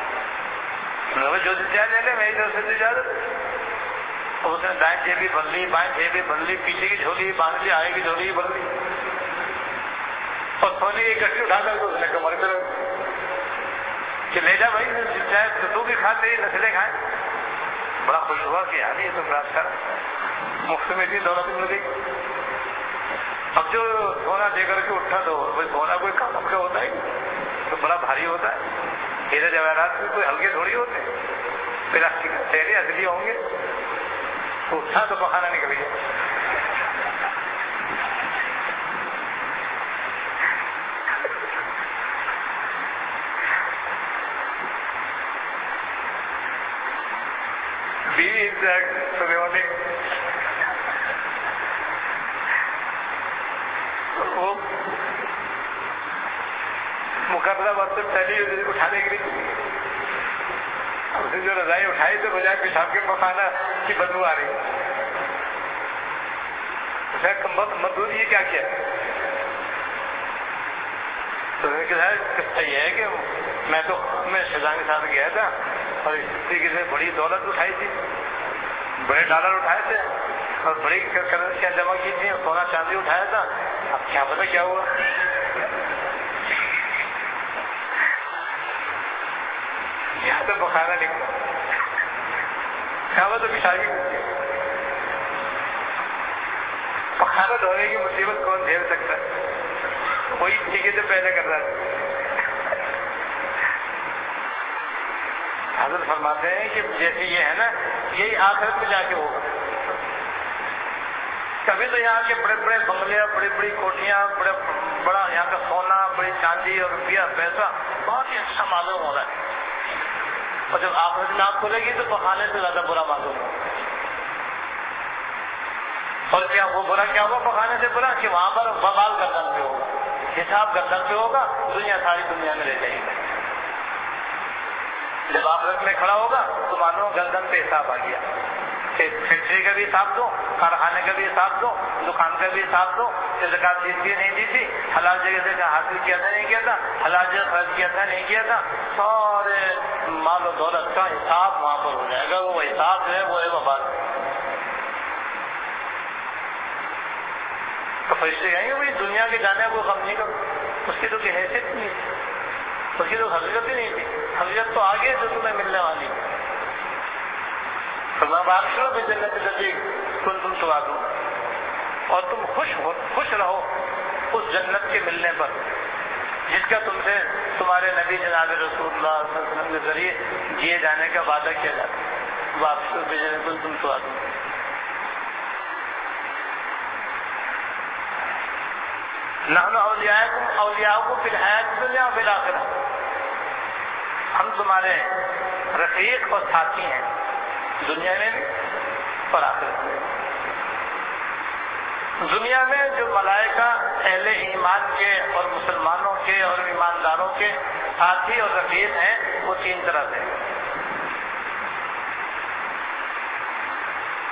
جو دیا لے لے میری طرف سے اجازت. اور اس نے دائیں جیبی بن لی بائیں جیبی بن لی پیچھے کی جھولی باندھ لی آگے کی جھولی بن لی اور سونے کی کٹی اٹھا کر اس نے کمر پہ کہ لے جا بھائی چاہے تو بھی کھا تیری نسلیں کھائیں. بڑا خوش ہوا کہ یار یہ تو بڑا اچھا مفت میں اتنی دولت مل گئی. اب جو سونا دے کر کے اٹھا تو بھائی سونا کوئی کام کا ہوتا ہے تو بڑا بھاری ہوتا ہے. ہیرے جواہرات بھی کوئی ہلکے تھوڑی ہوتے پلاسٹک تیرے اصلی ہوں گے. تو اٹھا تو پخانا نکل گیا. بیوی وہ مقابلہ وقت پہلے اٹھانے کے لیے اس نے جو رضائی اٹھائی تو بجائے پیشاب کے پخانا کی بدبو آ رہی. مزدور یہ کیا کیا تو قصہ یہ ہے کہ میں تو میں شیطان کے ساتھ گیا تھا اور اس طریقے سے بڑی دولت اٹھائی تھی بڑے ڈالر اٹھائے تھے اور بڑی کرنسیاں جمع کی تھی سونا چاندی اٹھایا تھا. اب کیا پتا کیا ہوا. یہاں تو بخارا نکلا کیا ہوا تو پچھاڑی بخارا دھونے کی مصیبت کون جھیل سکتا ہے؟ کوئی ٹھیکے سے پہلے کر رہا ہے. حضرت فرماتے ہیں کہ جیسے یہ ہے نا یہی آخرت میں جا کے ہوگا. کبھی تو یہاں کے بڑے بڑے بنگلے بڑی بڑی کوٹیاں بڑے بڑا یہاں کا سونا بڑی چاندی اور روپیہ پیسہ بہت ہی اچھا معلوم ہو رہا ہے اور جب آخرت میں آنکھ کھلے گی تو بخانے سے زیادہ برا معلوم ہوگا. اور کیا وہ برا کیا ہوگا بخانے سے برا کہ وہاں پر ببال گردن پہ ہوگا حساب گردن پہ ہوگا دنیا ساری دنیا میں رہ جائے گی. جب آخرت میں کھڑا ہوگا تو معلوم گردن پہ حساب آ گیا. فیکٹری کا بھی حساب دو کارخانے کا بھی حساب دو دکان کا بھی حساب دو زکات دی تھی نہیں دی تھی حلال جگہ سے حاصل کیا تھا نہیں کیا تھا حلال جگہ خرچ کیا تھا نہیں کیا تھا سارے مال و دولت کا حساب وہاں پر ہو جائے گا. وہ حساب جو ہے وہ ہے وبال. تو فرشتے کہیں گے بھائی دنیا کے جانے کو غم نہیں کرو اس کی تو کوئی حیثیت نہیں تھی اس کی تو حقیقت ہی نہیں تھی. حقیقت تو آگے جو تمہیں ملنے والی بات کرو بھائی جنت جلدی کن تم سوا دوں اور تم خوش ہو خوش رہو اس جنت کے ملنے پر جس کا تم سے تمہارے نبی جناب رسول اللہ صلی اللہ علیہ وسلم کے ذریعے جیے جانے کا وعدہ کیا جاتا ہے. واپس کرو بھائی جنت کن تم سوا دوں. نحن اولیاءکم اولیاءکم فی الحیات الدنیا وفی الآخرہ. ہم تمہارے رفیق اور ساتھی ہیں دنیا میں بھی اور آخرت میں. دنیا میں جو ملائکہ اہل ایمان کے اور مسلمانوں کے اور ایمانداروں کے ساتھی اور رفیق ہیں وہ تین طرح سے.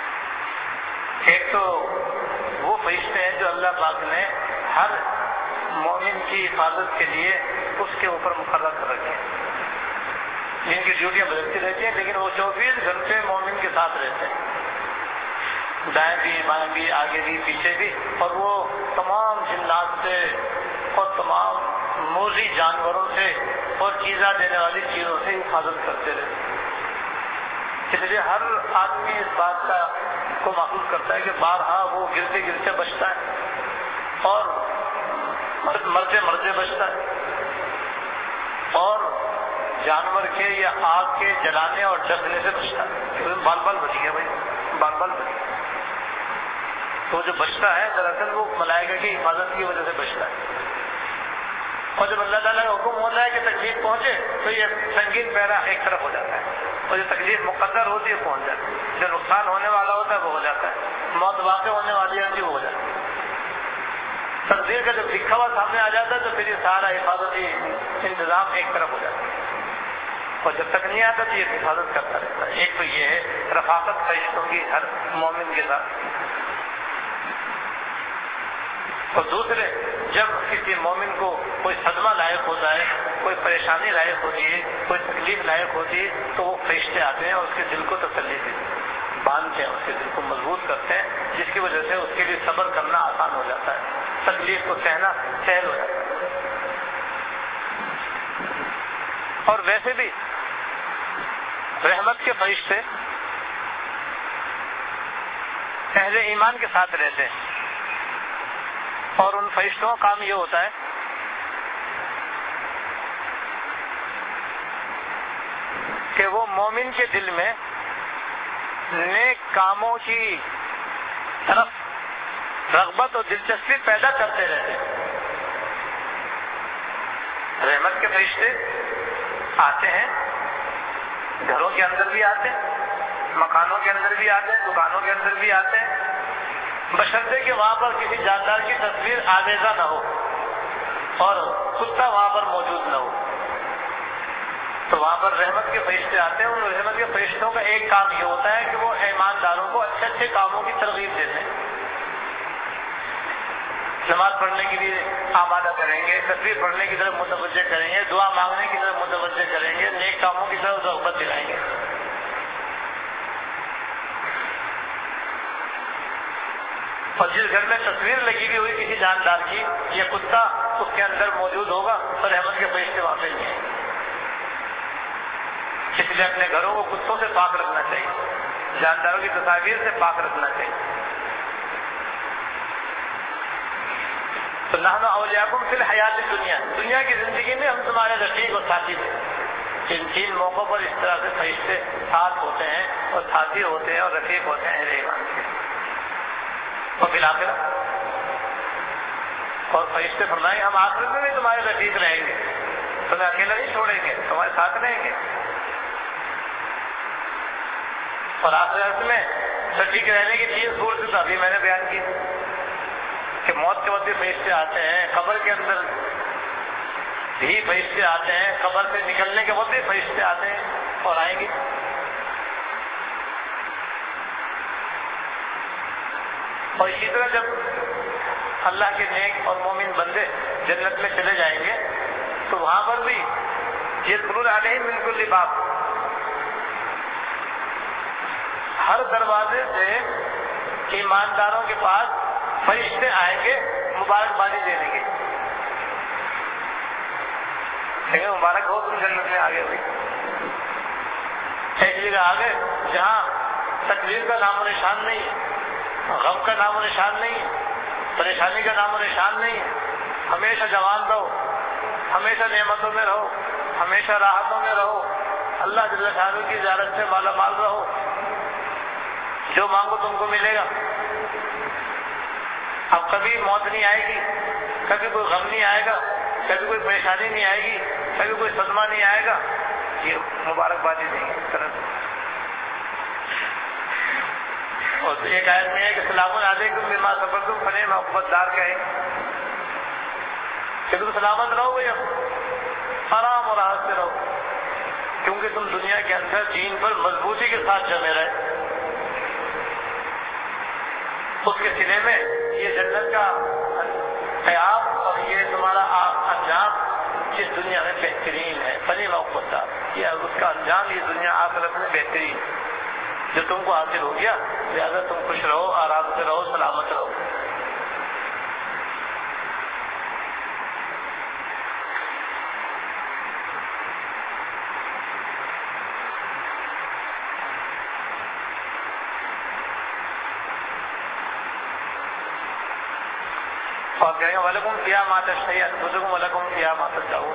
ایک تو وہ فرشتے ہیں جو اللہ پاک نے ہر مومن کی حفاظت کے لیے اس کے اوپر مقرر کر رکھے ہیں، جن کی ڈیوٹیاں بدلتی رہتی ہیں، لیکن وہ چوبیس گھنٹے مومن کے ساتھ رہتے ہیں، دائیں بھی بائیں بھی آگے بھی پیچھے بھی، اور وہ تمام جنات سے اور تمام موذی جانوروں سے اور چیزا دینے والی چیزوں سے حفاظت کرتے رہتے ہیں۔ اس لیے ہر آدمی اس بات کا کو محسوس کرتا ہے کہ بارہا وہ گرتے گرتے بچتا ہے اور مرتے مرتے بچتا ہے، اور جانور کے یا آگ کے جلانے اور ڈسنے سے بچتا ہے، بال بال بچ گیا بھائی، بال بال بچ گیا۔ تو جو بچتا ہے دراصل وہ ملائکہ کی حفاظت کی وجہ سے بچتا ہے، اور جب اللہ تعالیٰ کا حکم ہوتا ہے کہ تکلیف پہنچے تو یہ سنگین پیرا ایک طرف ہو جاتا ہے، اور جو تکلیف مقدر ہوتی ہے پہنچ جاتی ہے، جو نقصان ہونے والا ہوتا ہے وہ ہو جاتا ہے، موت واقع ہونے والی ہوتی ہے وہ ہو جاتی ہے۔ تقدیر کا جب لکھا ہوا سامنے آ جاتا ہے تو پھر یہ سارا حفاظتی انتظام ایک طرف ہو جاتا ہے، اور جب تک نہیں آتا تو یہ حفاظت کرتا رہتا ہے۔ ایک تو یہ ہے رفاقت فرشتوں کی ہر مومن کے ساتھ، اور دوسرے جب کسی مومن کو کوئی صدمہ لاحق ہوتا ہے، کوئی پریشانی لاحق ہوتی ہے، کوئی تکلیف لاحق ہوتی ہے تو وہ فرشتے آتے ہیں اور اس کے دل کو تسلی دیتے ہیں، باندھتے ہیں، اس کے دل کو مضبوط کرتے ہیں، جس کی وجہ سے اس کے لیے صبر کرنا آسان ہو جاتا ہے، تکلیف کو سہنا سہل ہو جاتا ہے۔ اور ویسے بھی رحمت کے فرشتے اہل ایمان کے ساتھ رہتے ہیں، اور ان فرشتوں کا کام یہ ہوتا ہے کہ وہ مومن کے دل میں نیک کاموں کی طرف رغبت اور دلچسپی پیدا کرتے رہتے ہیں۔ رحمت کے فرشتے آتے ہیں، گھروں کے اندر بھی آتے ہیں، مکانوں کے اندر بھی آتے ہیں، دکانوں کے اندر بھی آتے ہیں، بشرطے کہ وہاں پر کسی جاندار کی تصویر آویزہ نہ ہو اور کتا وہاں پر موجود نہ ہو، تو وہاں پر رحمت کے فرشتے آتے ہیں۔ ان رحمت کے فرشتوں کا ایک کام یہ ہوتا ہے کہ وہ ایمانداروں کو اچھے اچھے کاموں کی ترغیب دیتے ہیں، نماز پڑھنے کے لیے آمادہ کریں گے، تصویر پڑھنے کی طرف متوجہ کریں گے، دعا مانگنے کی طرف متوجہ کریں گے، نیک کاموں کی طرف رغبت دلائیں گے۔ اور جس گھر میں تصویر لگی ہوئی ہوئی کسی جاندار کی یا کتا اس کے اندر موجود ہوگا تو رحمت کے فرشتے وہاں پہ نہیں ہیں۔ اس لیے اپنے گھروں کو کتوں سے پاک رکھنا چاہیے، جانداروں کی تصاویر سے پاک رکھنا چاہیے۔ تو نحن اولیاکم فی الحیات الدنیا، دنیا کی زندگی میں ہم تمہارے رفیق اور ساتھی تھے۔ ان تین موقعوں پر اس طرح سے فرشتے ساتھ ہوتے ہیں اور ساتھی ہوتے ہیں اور رفیق ہوتے ہیں اہل ایمان کے۔ اور پھر آخرت، اور فرشتے فرمائیں ہم آخرت میں بھی تمہارے رفیق رہیں گے، تمہیں اکیلا نہیں چھوڑیں گے، تمہارے ساتھ رہیں گے۔ اور آخرت میں رفیق رہنے کی تین صورتیں ابھی میں نے بیان کی کہ موت کے وقت بھی فرشتے آتے ہیں، قبر کے اندر بھی فرشتے آتے ہیں، قبر سے نکلنے کے وقت بھی فرشتے آتے ہیں اور آئیں گے۔ اور اسی طرح جب اللہ کے نیک اور مومن بندے جنت میں چلے جائیں گے تو وہاں پر بھی یدخلون علیہم من کل باب، ہر دروازے سے ایمانداروں کے پاس فرشتے آئیں گے مبارکبادی دینے کے، لیکن مبارک ہو تم جنت میں آگے ہوئی۔ ایسی جگہ آگے جہاں تکلیف کا نام و نشان نہیں ہے، غم کا نام و نشان نہیں ہے، پریشانی کا نام و نشان نہیں ہے، ہمیشہ جوان رہو، ہمیشہ نعمتوں میں رہو، ہمیشہ راحتوں میں رہو، اللہ جل شانہ کی زیارت سے مالا مال رہو، جو مانگو تم کو ملے گا۔ اب کبھی موت نہیں آئے گی، کبھی کوئی غم نہیں آئے گا، کبھی کوئی پریشانی نہیں آئے گی، کبھی کوئی صدمہ نہیں آئے گا، یہ مبارکبادی نہیں ہے اس طرح سے۔ اور ایک آیت میں ہے کہ سلام علیکم بما صبرتم فنعم عقبی الدار کہیں کہ تم سلامت رہو گے، آرام اور راحت سے رہو، کیونکہ تم دنیا کے اندر دین پر مضبوطی کے ساتھ جمے رہے۔ اس کے سلے میں یہ جنت کا قیام اور یہ تمہارا انجام اس دنیا میں بہترین ہے، فنی موقع یہ اس کا انجام یہ دنیا آخرت میں بہترین جو تم کو حاصل ہو گیا، لہٰذا تم خوش رہو، آرام سے رہو، سلامت رہو۔ اور کہیں گے وَلَكُمْ فِيهَا مَا تَشْتَهِي أَنفُسُكُمْ وَلَكُمْ فِيهَا مَا تَدَّعُونَ۔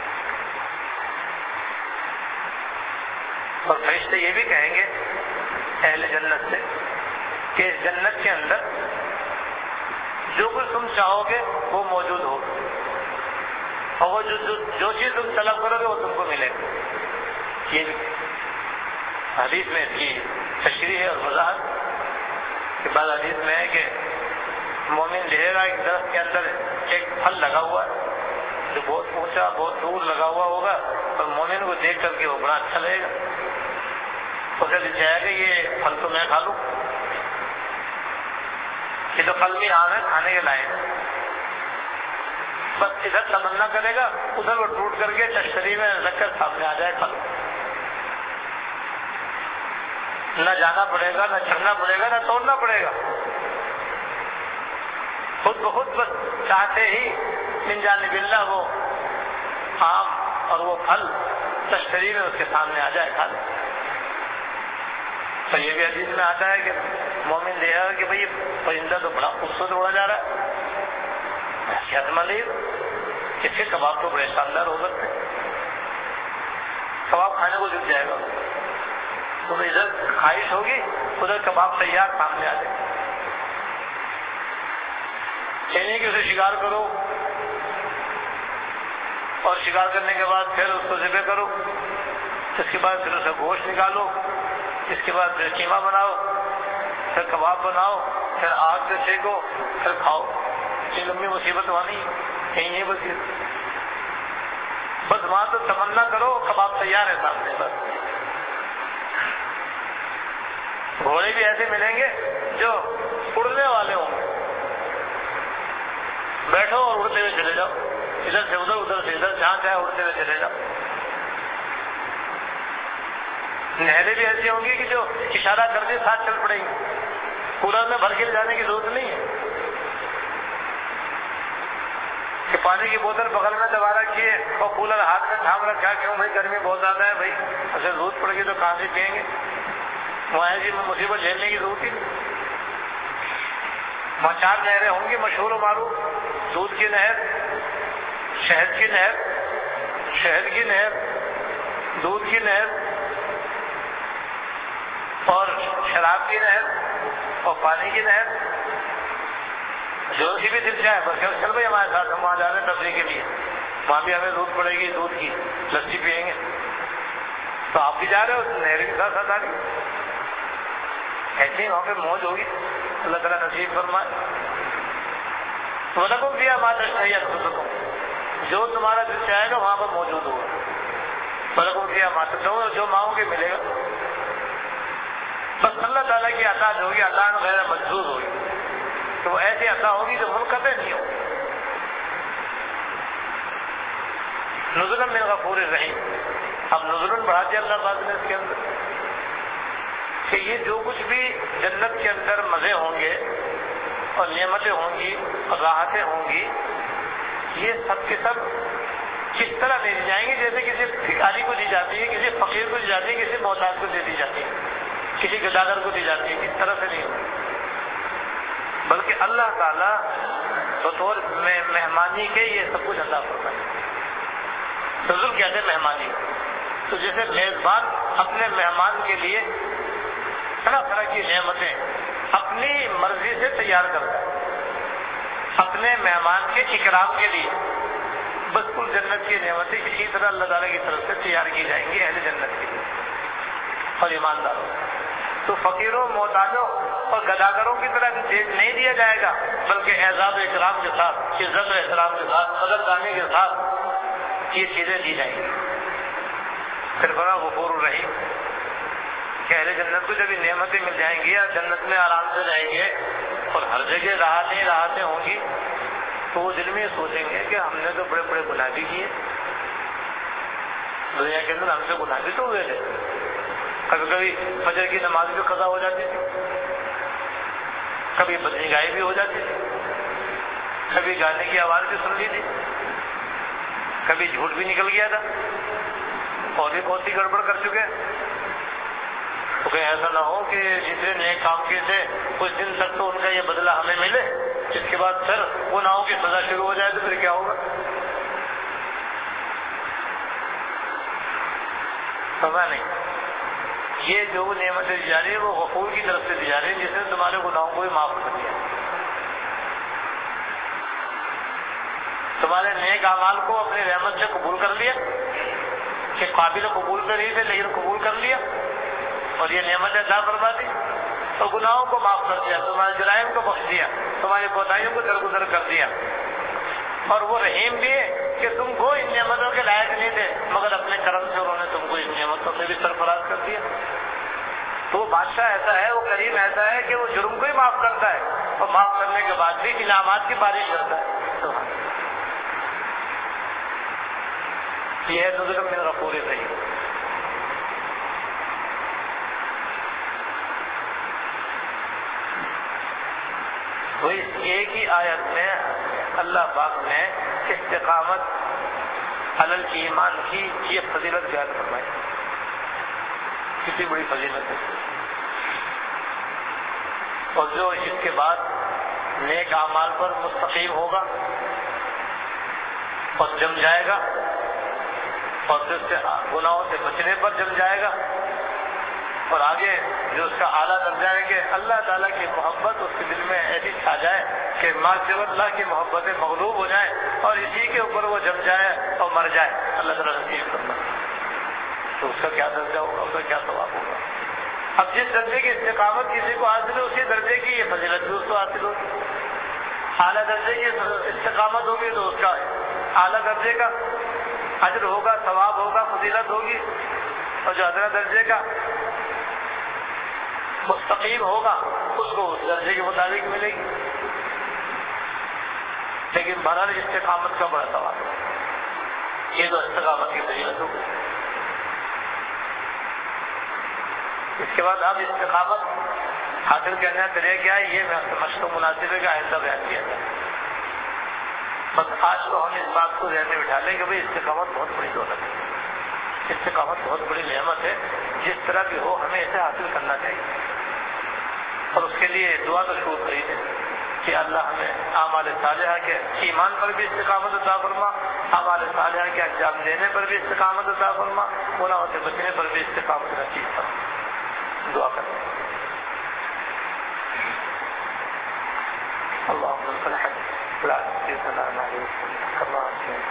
اور فرشتے یہ بھی کہیں گے اہل جنت سے کہ اس جنت کے اندر جو کچھ تم چاہو گے وہ موجود ہوگا، اور وہ جو, جو, جو چیز تم طلب کرو گے وہ تم کو ملے گا۔ یہ بھی حدیث میں اس کی تشریح ہے اور وضاحت کہ بعض حدیث میں ہے کہ مومن دیکھے گا ایک درخت کے اندر ایک پھل لگا ہوا ہے جو بہت اونچا بہت دور لگا ہوا ہوگا، اور مومن کو دیکھ کر کے وہ بڑا اچھا لگے گا، اسے چاہے گا یہ پھل تو میں کھا لوں، یہ تو پھل بھی آم ہے کھانے کے لائق، بس ادھر تمنا کرے گا ادھر وہ ٹوٹ کر کے تشتری میں رکھ کر سامنے آ جائے پھل، نہ جانا پڑے گا، نہ چڑھنا پڑے گا، نہ توڑنا پڑے گا، خود بخود بس چاہتے ہی من جانب اللہ وہ آم اور وہ پھل تشتری میں اس کے سامنے آ جائے کھا لے۔ تو یہ بھی حدیث میں آتا ہے کہ مومن دیکھا کہ بھئی پرندہ تو بڑا خوبصورت اڑا جا رہا ہے، صحت مند ہے، اس کے کباب تو بڑے شاندار ہو سکتے ہیں، کباب کھانے کو جھک جائے گا، تو ادھر خواہش ہوگی ادھر کباب تیار سامنے آ جائے، یعنی کہ اسے شکار کرو اور شکار کرنے کے بعد پھر اس کو ذبح کرو، اس کے بعد پھر اسے گوشت نکالو، اس کے بعد پھر قیمہ بناؤ، پھر کباب بناؤ، پھر آگ سے سینکو، پھر کھاؤ، یہ لمبی مصیبت وہاں کہیں نہیں بسی، بس وہاں تو تمنا کرو کباب تیار ہے سامنے، بس گھوڑے بھی ایسے ملیں گے جو اڑنے والے ہوں گے، بیٹھو اور اڑتے ہوئے چلے جاؤ، ادھر سے ادھر ادھر سے ادھر، جہاں چاہے اڑتے ہوئے چلے جاؤ۔ نہریں بھی ایسی ہوں گی کہ جو اشارہ کر کے ساتھ چل پڑیں گی، کولر میں بھر کے لے جانے کی ضرورت نہیں ہے کہ پانی کی بوتل بغل میں دبا رکھی ہے اور کولر ہاتھ میں تھام رکھا، کیوں بھائی گرمی بہت زیادہ ہے، بھائی اسے ضرورت پڑے گی تو کہاں سے پئیں گے، وہاں ایسی مصیبت جھیلنے کی ضرورت ہی نہیں۔ وہاں چار نہریں ہوں گی مشہور و معروف، دودھ کی نہر، شہد کی نہر، شہد کی نہر، دودھ کی نہر اور شراب کی نہر اور پانی کی نہر، جو سی بھی دل جائے بس چل بھائی ہمارے ساتھ، ہم وہاں جا رہے ہیں تفریح کے لیے، وہاں بھی ہمیں ضرورت پڑے گی دودھ کی، لسی پئیں گے، تو آپ بھی جا رہے ہو نہر کے ساتھ ساتھ آ گئی، ایسے ہی وہاں پہ موج ہوگی، اللہ تعالیٰ نصیب فرمائے۔ وَلَكُمْ فِيهَا مَا تَشْتَهِي أَنفُسُكُمْ، جو تمہارا دل چاہے گا وہاں پر موجود ہوگا، وَلَكُمْ فِيهَا مَا تَدَّعُونَ، جو مانگو گے ملے گا، بس اللہ تعالیٰ کی عطا جو ہوگی عطا غیر مجذوذ ہوگی، تو وہ ایسی عطا ہوگی جو منقطع نہیں ہوگی۔ نزلا من غفور الرحیم، اب نزلا بڑھا دیا اللہ تعالیٰ نے اس کے اندر کہ یہ جو کچھ بھی جنت کے اندر مزے ہوں گے اور نعمتیں ہوں گی اور راحتیں ہوں گی، یہ سب کے سب کس طرح دے دی جائیں گی، جیسے کسی بھکاری کو دی جاتی ہے، کسی فقیر کو دی جاتی ہے، کسی محتاج کو دے دی جاتی ہے، کسی گداگر کو دی جاتی ہے، اس طرح سے نہیں ہوگی، بلکہ اللہ تعالیٰ بطور مہمانی کے یہ سب کچھ عطا فرمائے۔ نزول کہتے ہیں مہمانی، تو جیسے میزبان اپنے مہمان کے لیے طرح طرح کی نعمتیں اپنی مرضی سے تیار کرتا ہے اپنے مہمان کے اکرام کے لیے، بس کل جنت کی نعمتیں اسی طرح اللہ تعالیٰ کی طرف سے تیار کی جائیں گی اہل جنت کے لیے اور ایمانداروں۔ تو فقیروں، محتاجوں اور گداگروں کی طرح نہیں دیا جائے گا، بلکہ اعزاز و اکرام کے ساتھ، عزت و احترام کے ساتھ، قدردانی کے ساتھ یہ چیزیں دی جائیں گی۔ پھر بڑا غفور الرحیم کہ اہل جنت کو جب یہ نعمتیں مل جائیں گی اور جنت میں آرام سے رہیں گے اور ہر جگہ راحتیں راحتیں ہوں گی، تو وہ دل میں یہ سوچیں گے کہ ہم نے تو بڑے بڑے گناہ بھی کیے، دنیا کے اندر ہم سے گناہ بھی تو ہوئے تھے، کبھی کبھی فجر کی نماز بھی قضا ہو جاتی تھی، کبھی بدنگاہی بھی ہو جاتی تھی، کبھی گانے کی آواز بھی سن لی تھی، کبھی جھوٹ بھی نکل گیا تھا، اور بھی بہت سی گڑبڑ کر چکے۔ تو کہیں ایسا نہ ہو کہ جتنے نیک کام کیے تھے کچھ دن تک تو ان کا یہ بدلہ ہمیں ملے، اس کے بعد پھر گناہوں کی سزا شروع ہو جائے تو پھر کیا ہوگا؟ سمجھا نہیں؟ یہ جو نعمتیں دی جا رہی ہے وہ غفور کی طرف سے دی جا رہی ہے، جس نے تمہارے گناہوں کو بھی معاف کر دیا، تمہارے نیک اعمال کو اپنی رحمت سے قبول کر لیا، کہ قابل قبول تو نہیں تھے لیکن قبول کر لیا، اور یہ نعمت عطا فرما دی، اور گناہوں کو معاف کر دیا، تمہارے جرائم کو بخش دیا، تمہاری کوتاہیوں کو درگزر کر دیا، اور وہ رحیم بھی ہے کہ تم کو ان نعمتوں کے لائق نہیں تھے مگر اپنے کرم سے انہوں نے تم کو ان نعمتوں سے بھی سرفراز کر دیا۔ تو وہ بادشاہ ایسا ہے، وہ کریم ایسا ہے کہ وہ جرم کو ہی معاف کرتا ہے، اور معاف کرنے کے بعد بھی انعامات کی بارش کرتا ہے۔ یہ ہے نزل من غفور رحیم۔ تو اس ایک ہی آیت میں اللہ پاک نے استقامت علی الایمان کی یہ فضیلت بیان فرمائی، کتنی بڑی فضیلت ہے۔ اور جو اس کے بعد نیک اعمال پر مستقیم ہوگا اور جم جائے گا، اور پھر سے گناہوں سے بچنے پر جم جائے گا، اور آگے جو اس کا اعلیٰ درجہ ہے کہ اللہ تعالیٰ کی محبت اس کے دل میں ایسی چھا جائے کہ ما سوی اللہ کی محبتیں مغلوب ہو جائیں، اور اسی کے اوپر وہ جم جائے اور مر جائے، اللہ تعالیٰ نصیب کرنا، تو اس کا کیا درجہ ہوگا، اس کا کیا ثواب ہوگا۔ اب جس درجے کی استقامت کسی کو حاصل ہے اسی درجے کی یہ فضیلت بھی اس کو حاصل ہوگی۔ اعلیٰ درجے کی استقامت ہوگی تو اس کا اعلیٰ درجے کا اجر ہوگا، ثواب ہوگا، فضیلت ہوگی، اور جو ادنا درجے کا مستقیم ہوگا اس کو اس درجے کے مطابق ملے گی، لیکن بہرحال استقامت کا بڑا ثواب ہے۔ یہ تو استقامت کی فضیلت ہوگی۔ اس کے بعد اب استقامت حاصل کرنے کا طریقہ کیا ہے، یہ میں سمجھتا ہوں مناسب ہے کہ آہستہ بیان کیا جائے۔ بس آج تو ہم اس بات کو ذہن میں بٹھا لیں کہ بھائی استقامت بہت بڑی دولت ہے، استقامت بہت بڑی نعمت ہے، جس طرح بھی ہو ہمیں اسے حاصل کرنا چاہیے، اور اس کے لیے دعا تو شروع کری ہے کہ اللہ ہمیں اعمال صالحہ کے ایمان پر بھی استقامت عطا فرما، اعمال صالحہ کے انجام دینے پر بھی استقامت عطا فرما، گناہوں سے بچنے پر بھی استقامت نصیب فرما۔ دعا کریں۔ اللهم لك الحمد لا نحصي ثناء عليك كما أثنيت،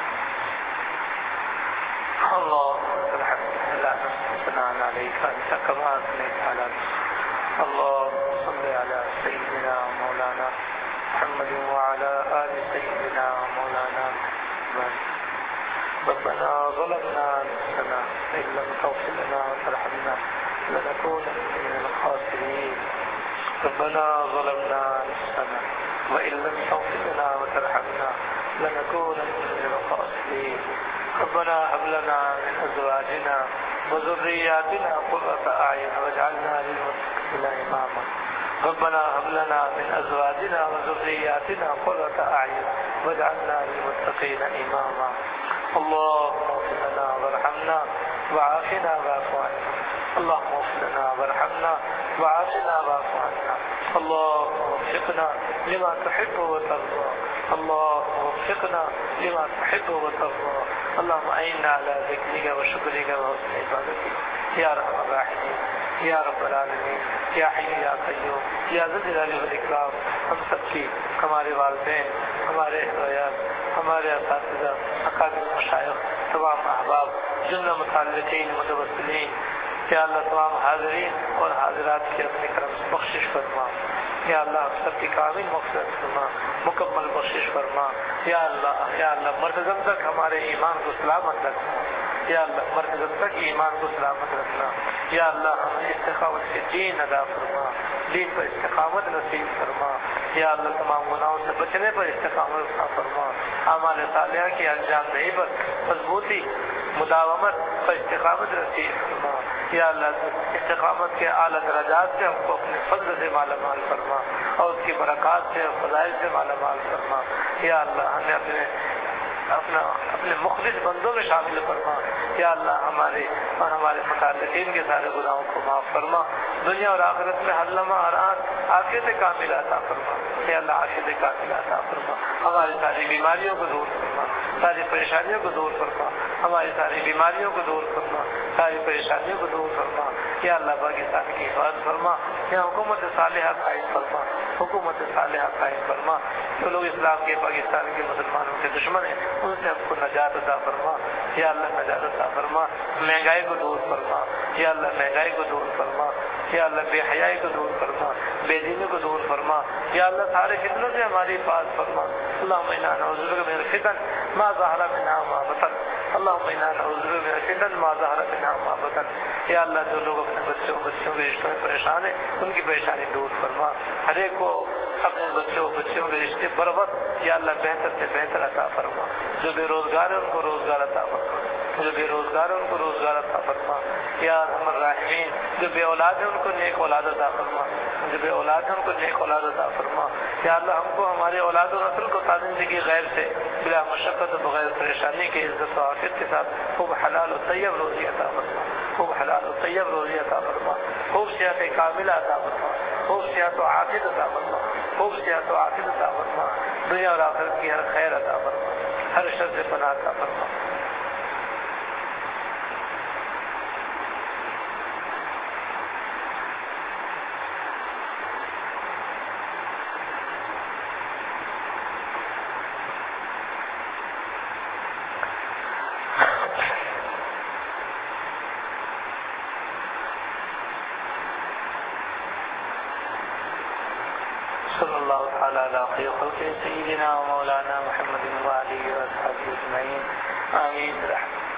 اللهم لك الحمد لا نحصي ثناء عليك أنت كما أثنيت على نفسك، اللهم صل على سيدنا مولانا محمد وعلى آل سيدنا مولانا محمد۔ ربنا ظلمنا أنفسنا وإن لم تغفر لنا وترحمنا لنكونن من الخاسرين، ربنا ظلمنا أنفسنا وإن لم تغفر لنا وترحمنا لنكونن من الخاسرين، ربنا هب لنا من أزواجنا وذرياتنا قرة أعين واجعلنا للمتقين إماما، ربنا هب لنا من أزواجنا وذرياتنا قرة أعين واجعلنا للمتقين إماما، اللهم اغفر لنا وارحمنا وعافنا واعف عنا، اللهم اغفر لنا وارحمنا وعافنا واعف عنا، اللهم وفقنا لما تحب وترضى، اللهم وفقنا لما تحب وترضى، اللهم أعنا على ذكرك وشكرك وحسن عبادتك يا أرحم الراحمين یا رب العالمین، یا حی یا قیوم، یا ذو الجلال والاکرام۔ ہم سب کی، ہمارے والدین، ہمارے اہلیات، ہمارے اساتذہ، اکابر مشائخ، تمام احباب، جملہ متعلقین متوسلین، یا اللہ تمام حاضرین اور حاضرات کی اپنے کرم سے بخشش فرما، یا اللہ ہم سب کی کامل مغفرت فرما، مکمل بخشش فرما، یا اللہ یا اللہ مرتزم تک ہمارے ایمان کو سلامت رکھنا۔ یا اللہ مرکز تک ایمان کو سلامت رکھنا. یا اللہ ہمیں استقامت سے دین ادا فرما, دین پر استقامت نصیب فرما. یا اللہ تمام گناہوں سے بچنے پر استقامت عطا فرما. اعمال صالحہ کی انجام دہی پر مضبوطی مداومت پر استقامت نصیب فرما. یا اللہ استقامت کے اعلیٰ درجات سے ہم کو اپنے فضل سے مالا مال فرما اور اس کی برکات سے اور فضائل سے مالا مال فرما. یا اللہ ہمیں اپنے اپنا اپنے مخلص بندوں میں شامل فرما. یا اللہ ہمارے اور ہمارے متعلقین کے سارے گناہوں کو معاف فرما. دنیا اور آخرت میں ہر لمحہ ہر آن عافیت کاملہ عطا فرما. یا اللہ عافیت کاملہ عطا فرما. ہماری ساری بیماریوں کو دور فرما, ساری پریشانیوں کو دور فرما. ہماری ساری بیماریوں کو دور فرما, ساری پریشانیوں کو دور فرما. یا اللہ پاکستان کی حفاظت فرما. یا حکومت صالحہ قائم فرما, حکومت صالحہ قائم فرما. جو لوگ اسلام کے پاکستان کے مسلمانوں کے دشمن ہیں ان سے ہم کو نجات عطا فرما. یا اللہ نجات عطا فرما. مہنگائی کو دور فرما. یا اللہ مہنگائی کو دور فرما. یا اللہ بے حیائی کو دور فرما, بے دینی کو دور فرما. یا اللہ سارے فتنوں سے ہماری حفاظت فرما. اللہم انا نعوذ بک من الفتن ما ظہر منہا وما بطن. اللہم انا نعوذ بک من الفتن ما ظہر منہا وما بطن. یا اللہ جو لوگ اپنے بچوں بچوں کے رشتوں میں پریشان ہیں ان کی پریشانی دور فرما. ہر ایک کو اپنے بچوں بچوں کے رشتے بر وقت یا اللہ بہتر سے بہتر عطا فرما. جو بے روزگار ہے ان کو روزگار عطا فرما. جو بے روزگار ہے ان کو روزگار عطا فرما. یا ارحم الراحمین جو بے اولاد ہے ان کو نیک اولاد عطا فرما. جو بے اولاد ہے ان کو نیک اولاد عطا فرما. یا اللہ ہم کو ہمارے اولاد و نسل کو تا زندگی غیر سے بلا مشقت و بغیر پریشانی کے عزت و عافیت کے ساتھ خوب حلال و طیب روزی عطا فرما. خوب حلال و طیب روزی عطا فرما. خوب صحت کاملہ عطا فرما. خوب صحت و عافیت عطا فرما. خوب صحت و عافیت عطا فرما. دنیا اور آخرت کی ہر خیر عطا فرما, ہر شر سے پناہ عطا فرما. صلی اللہ تعالی علی خیر خلق سیدنا و مولانا محمد و آلہ و اصحابہ اجمعین. آمین.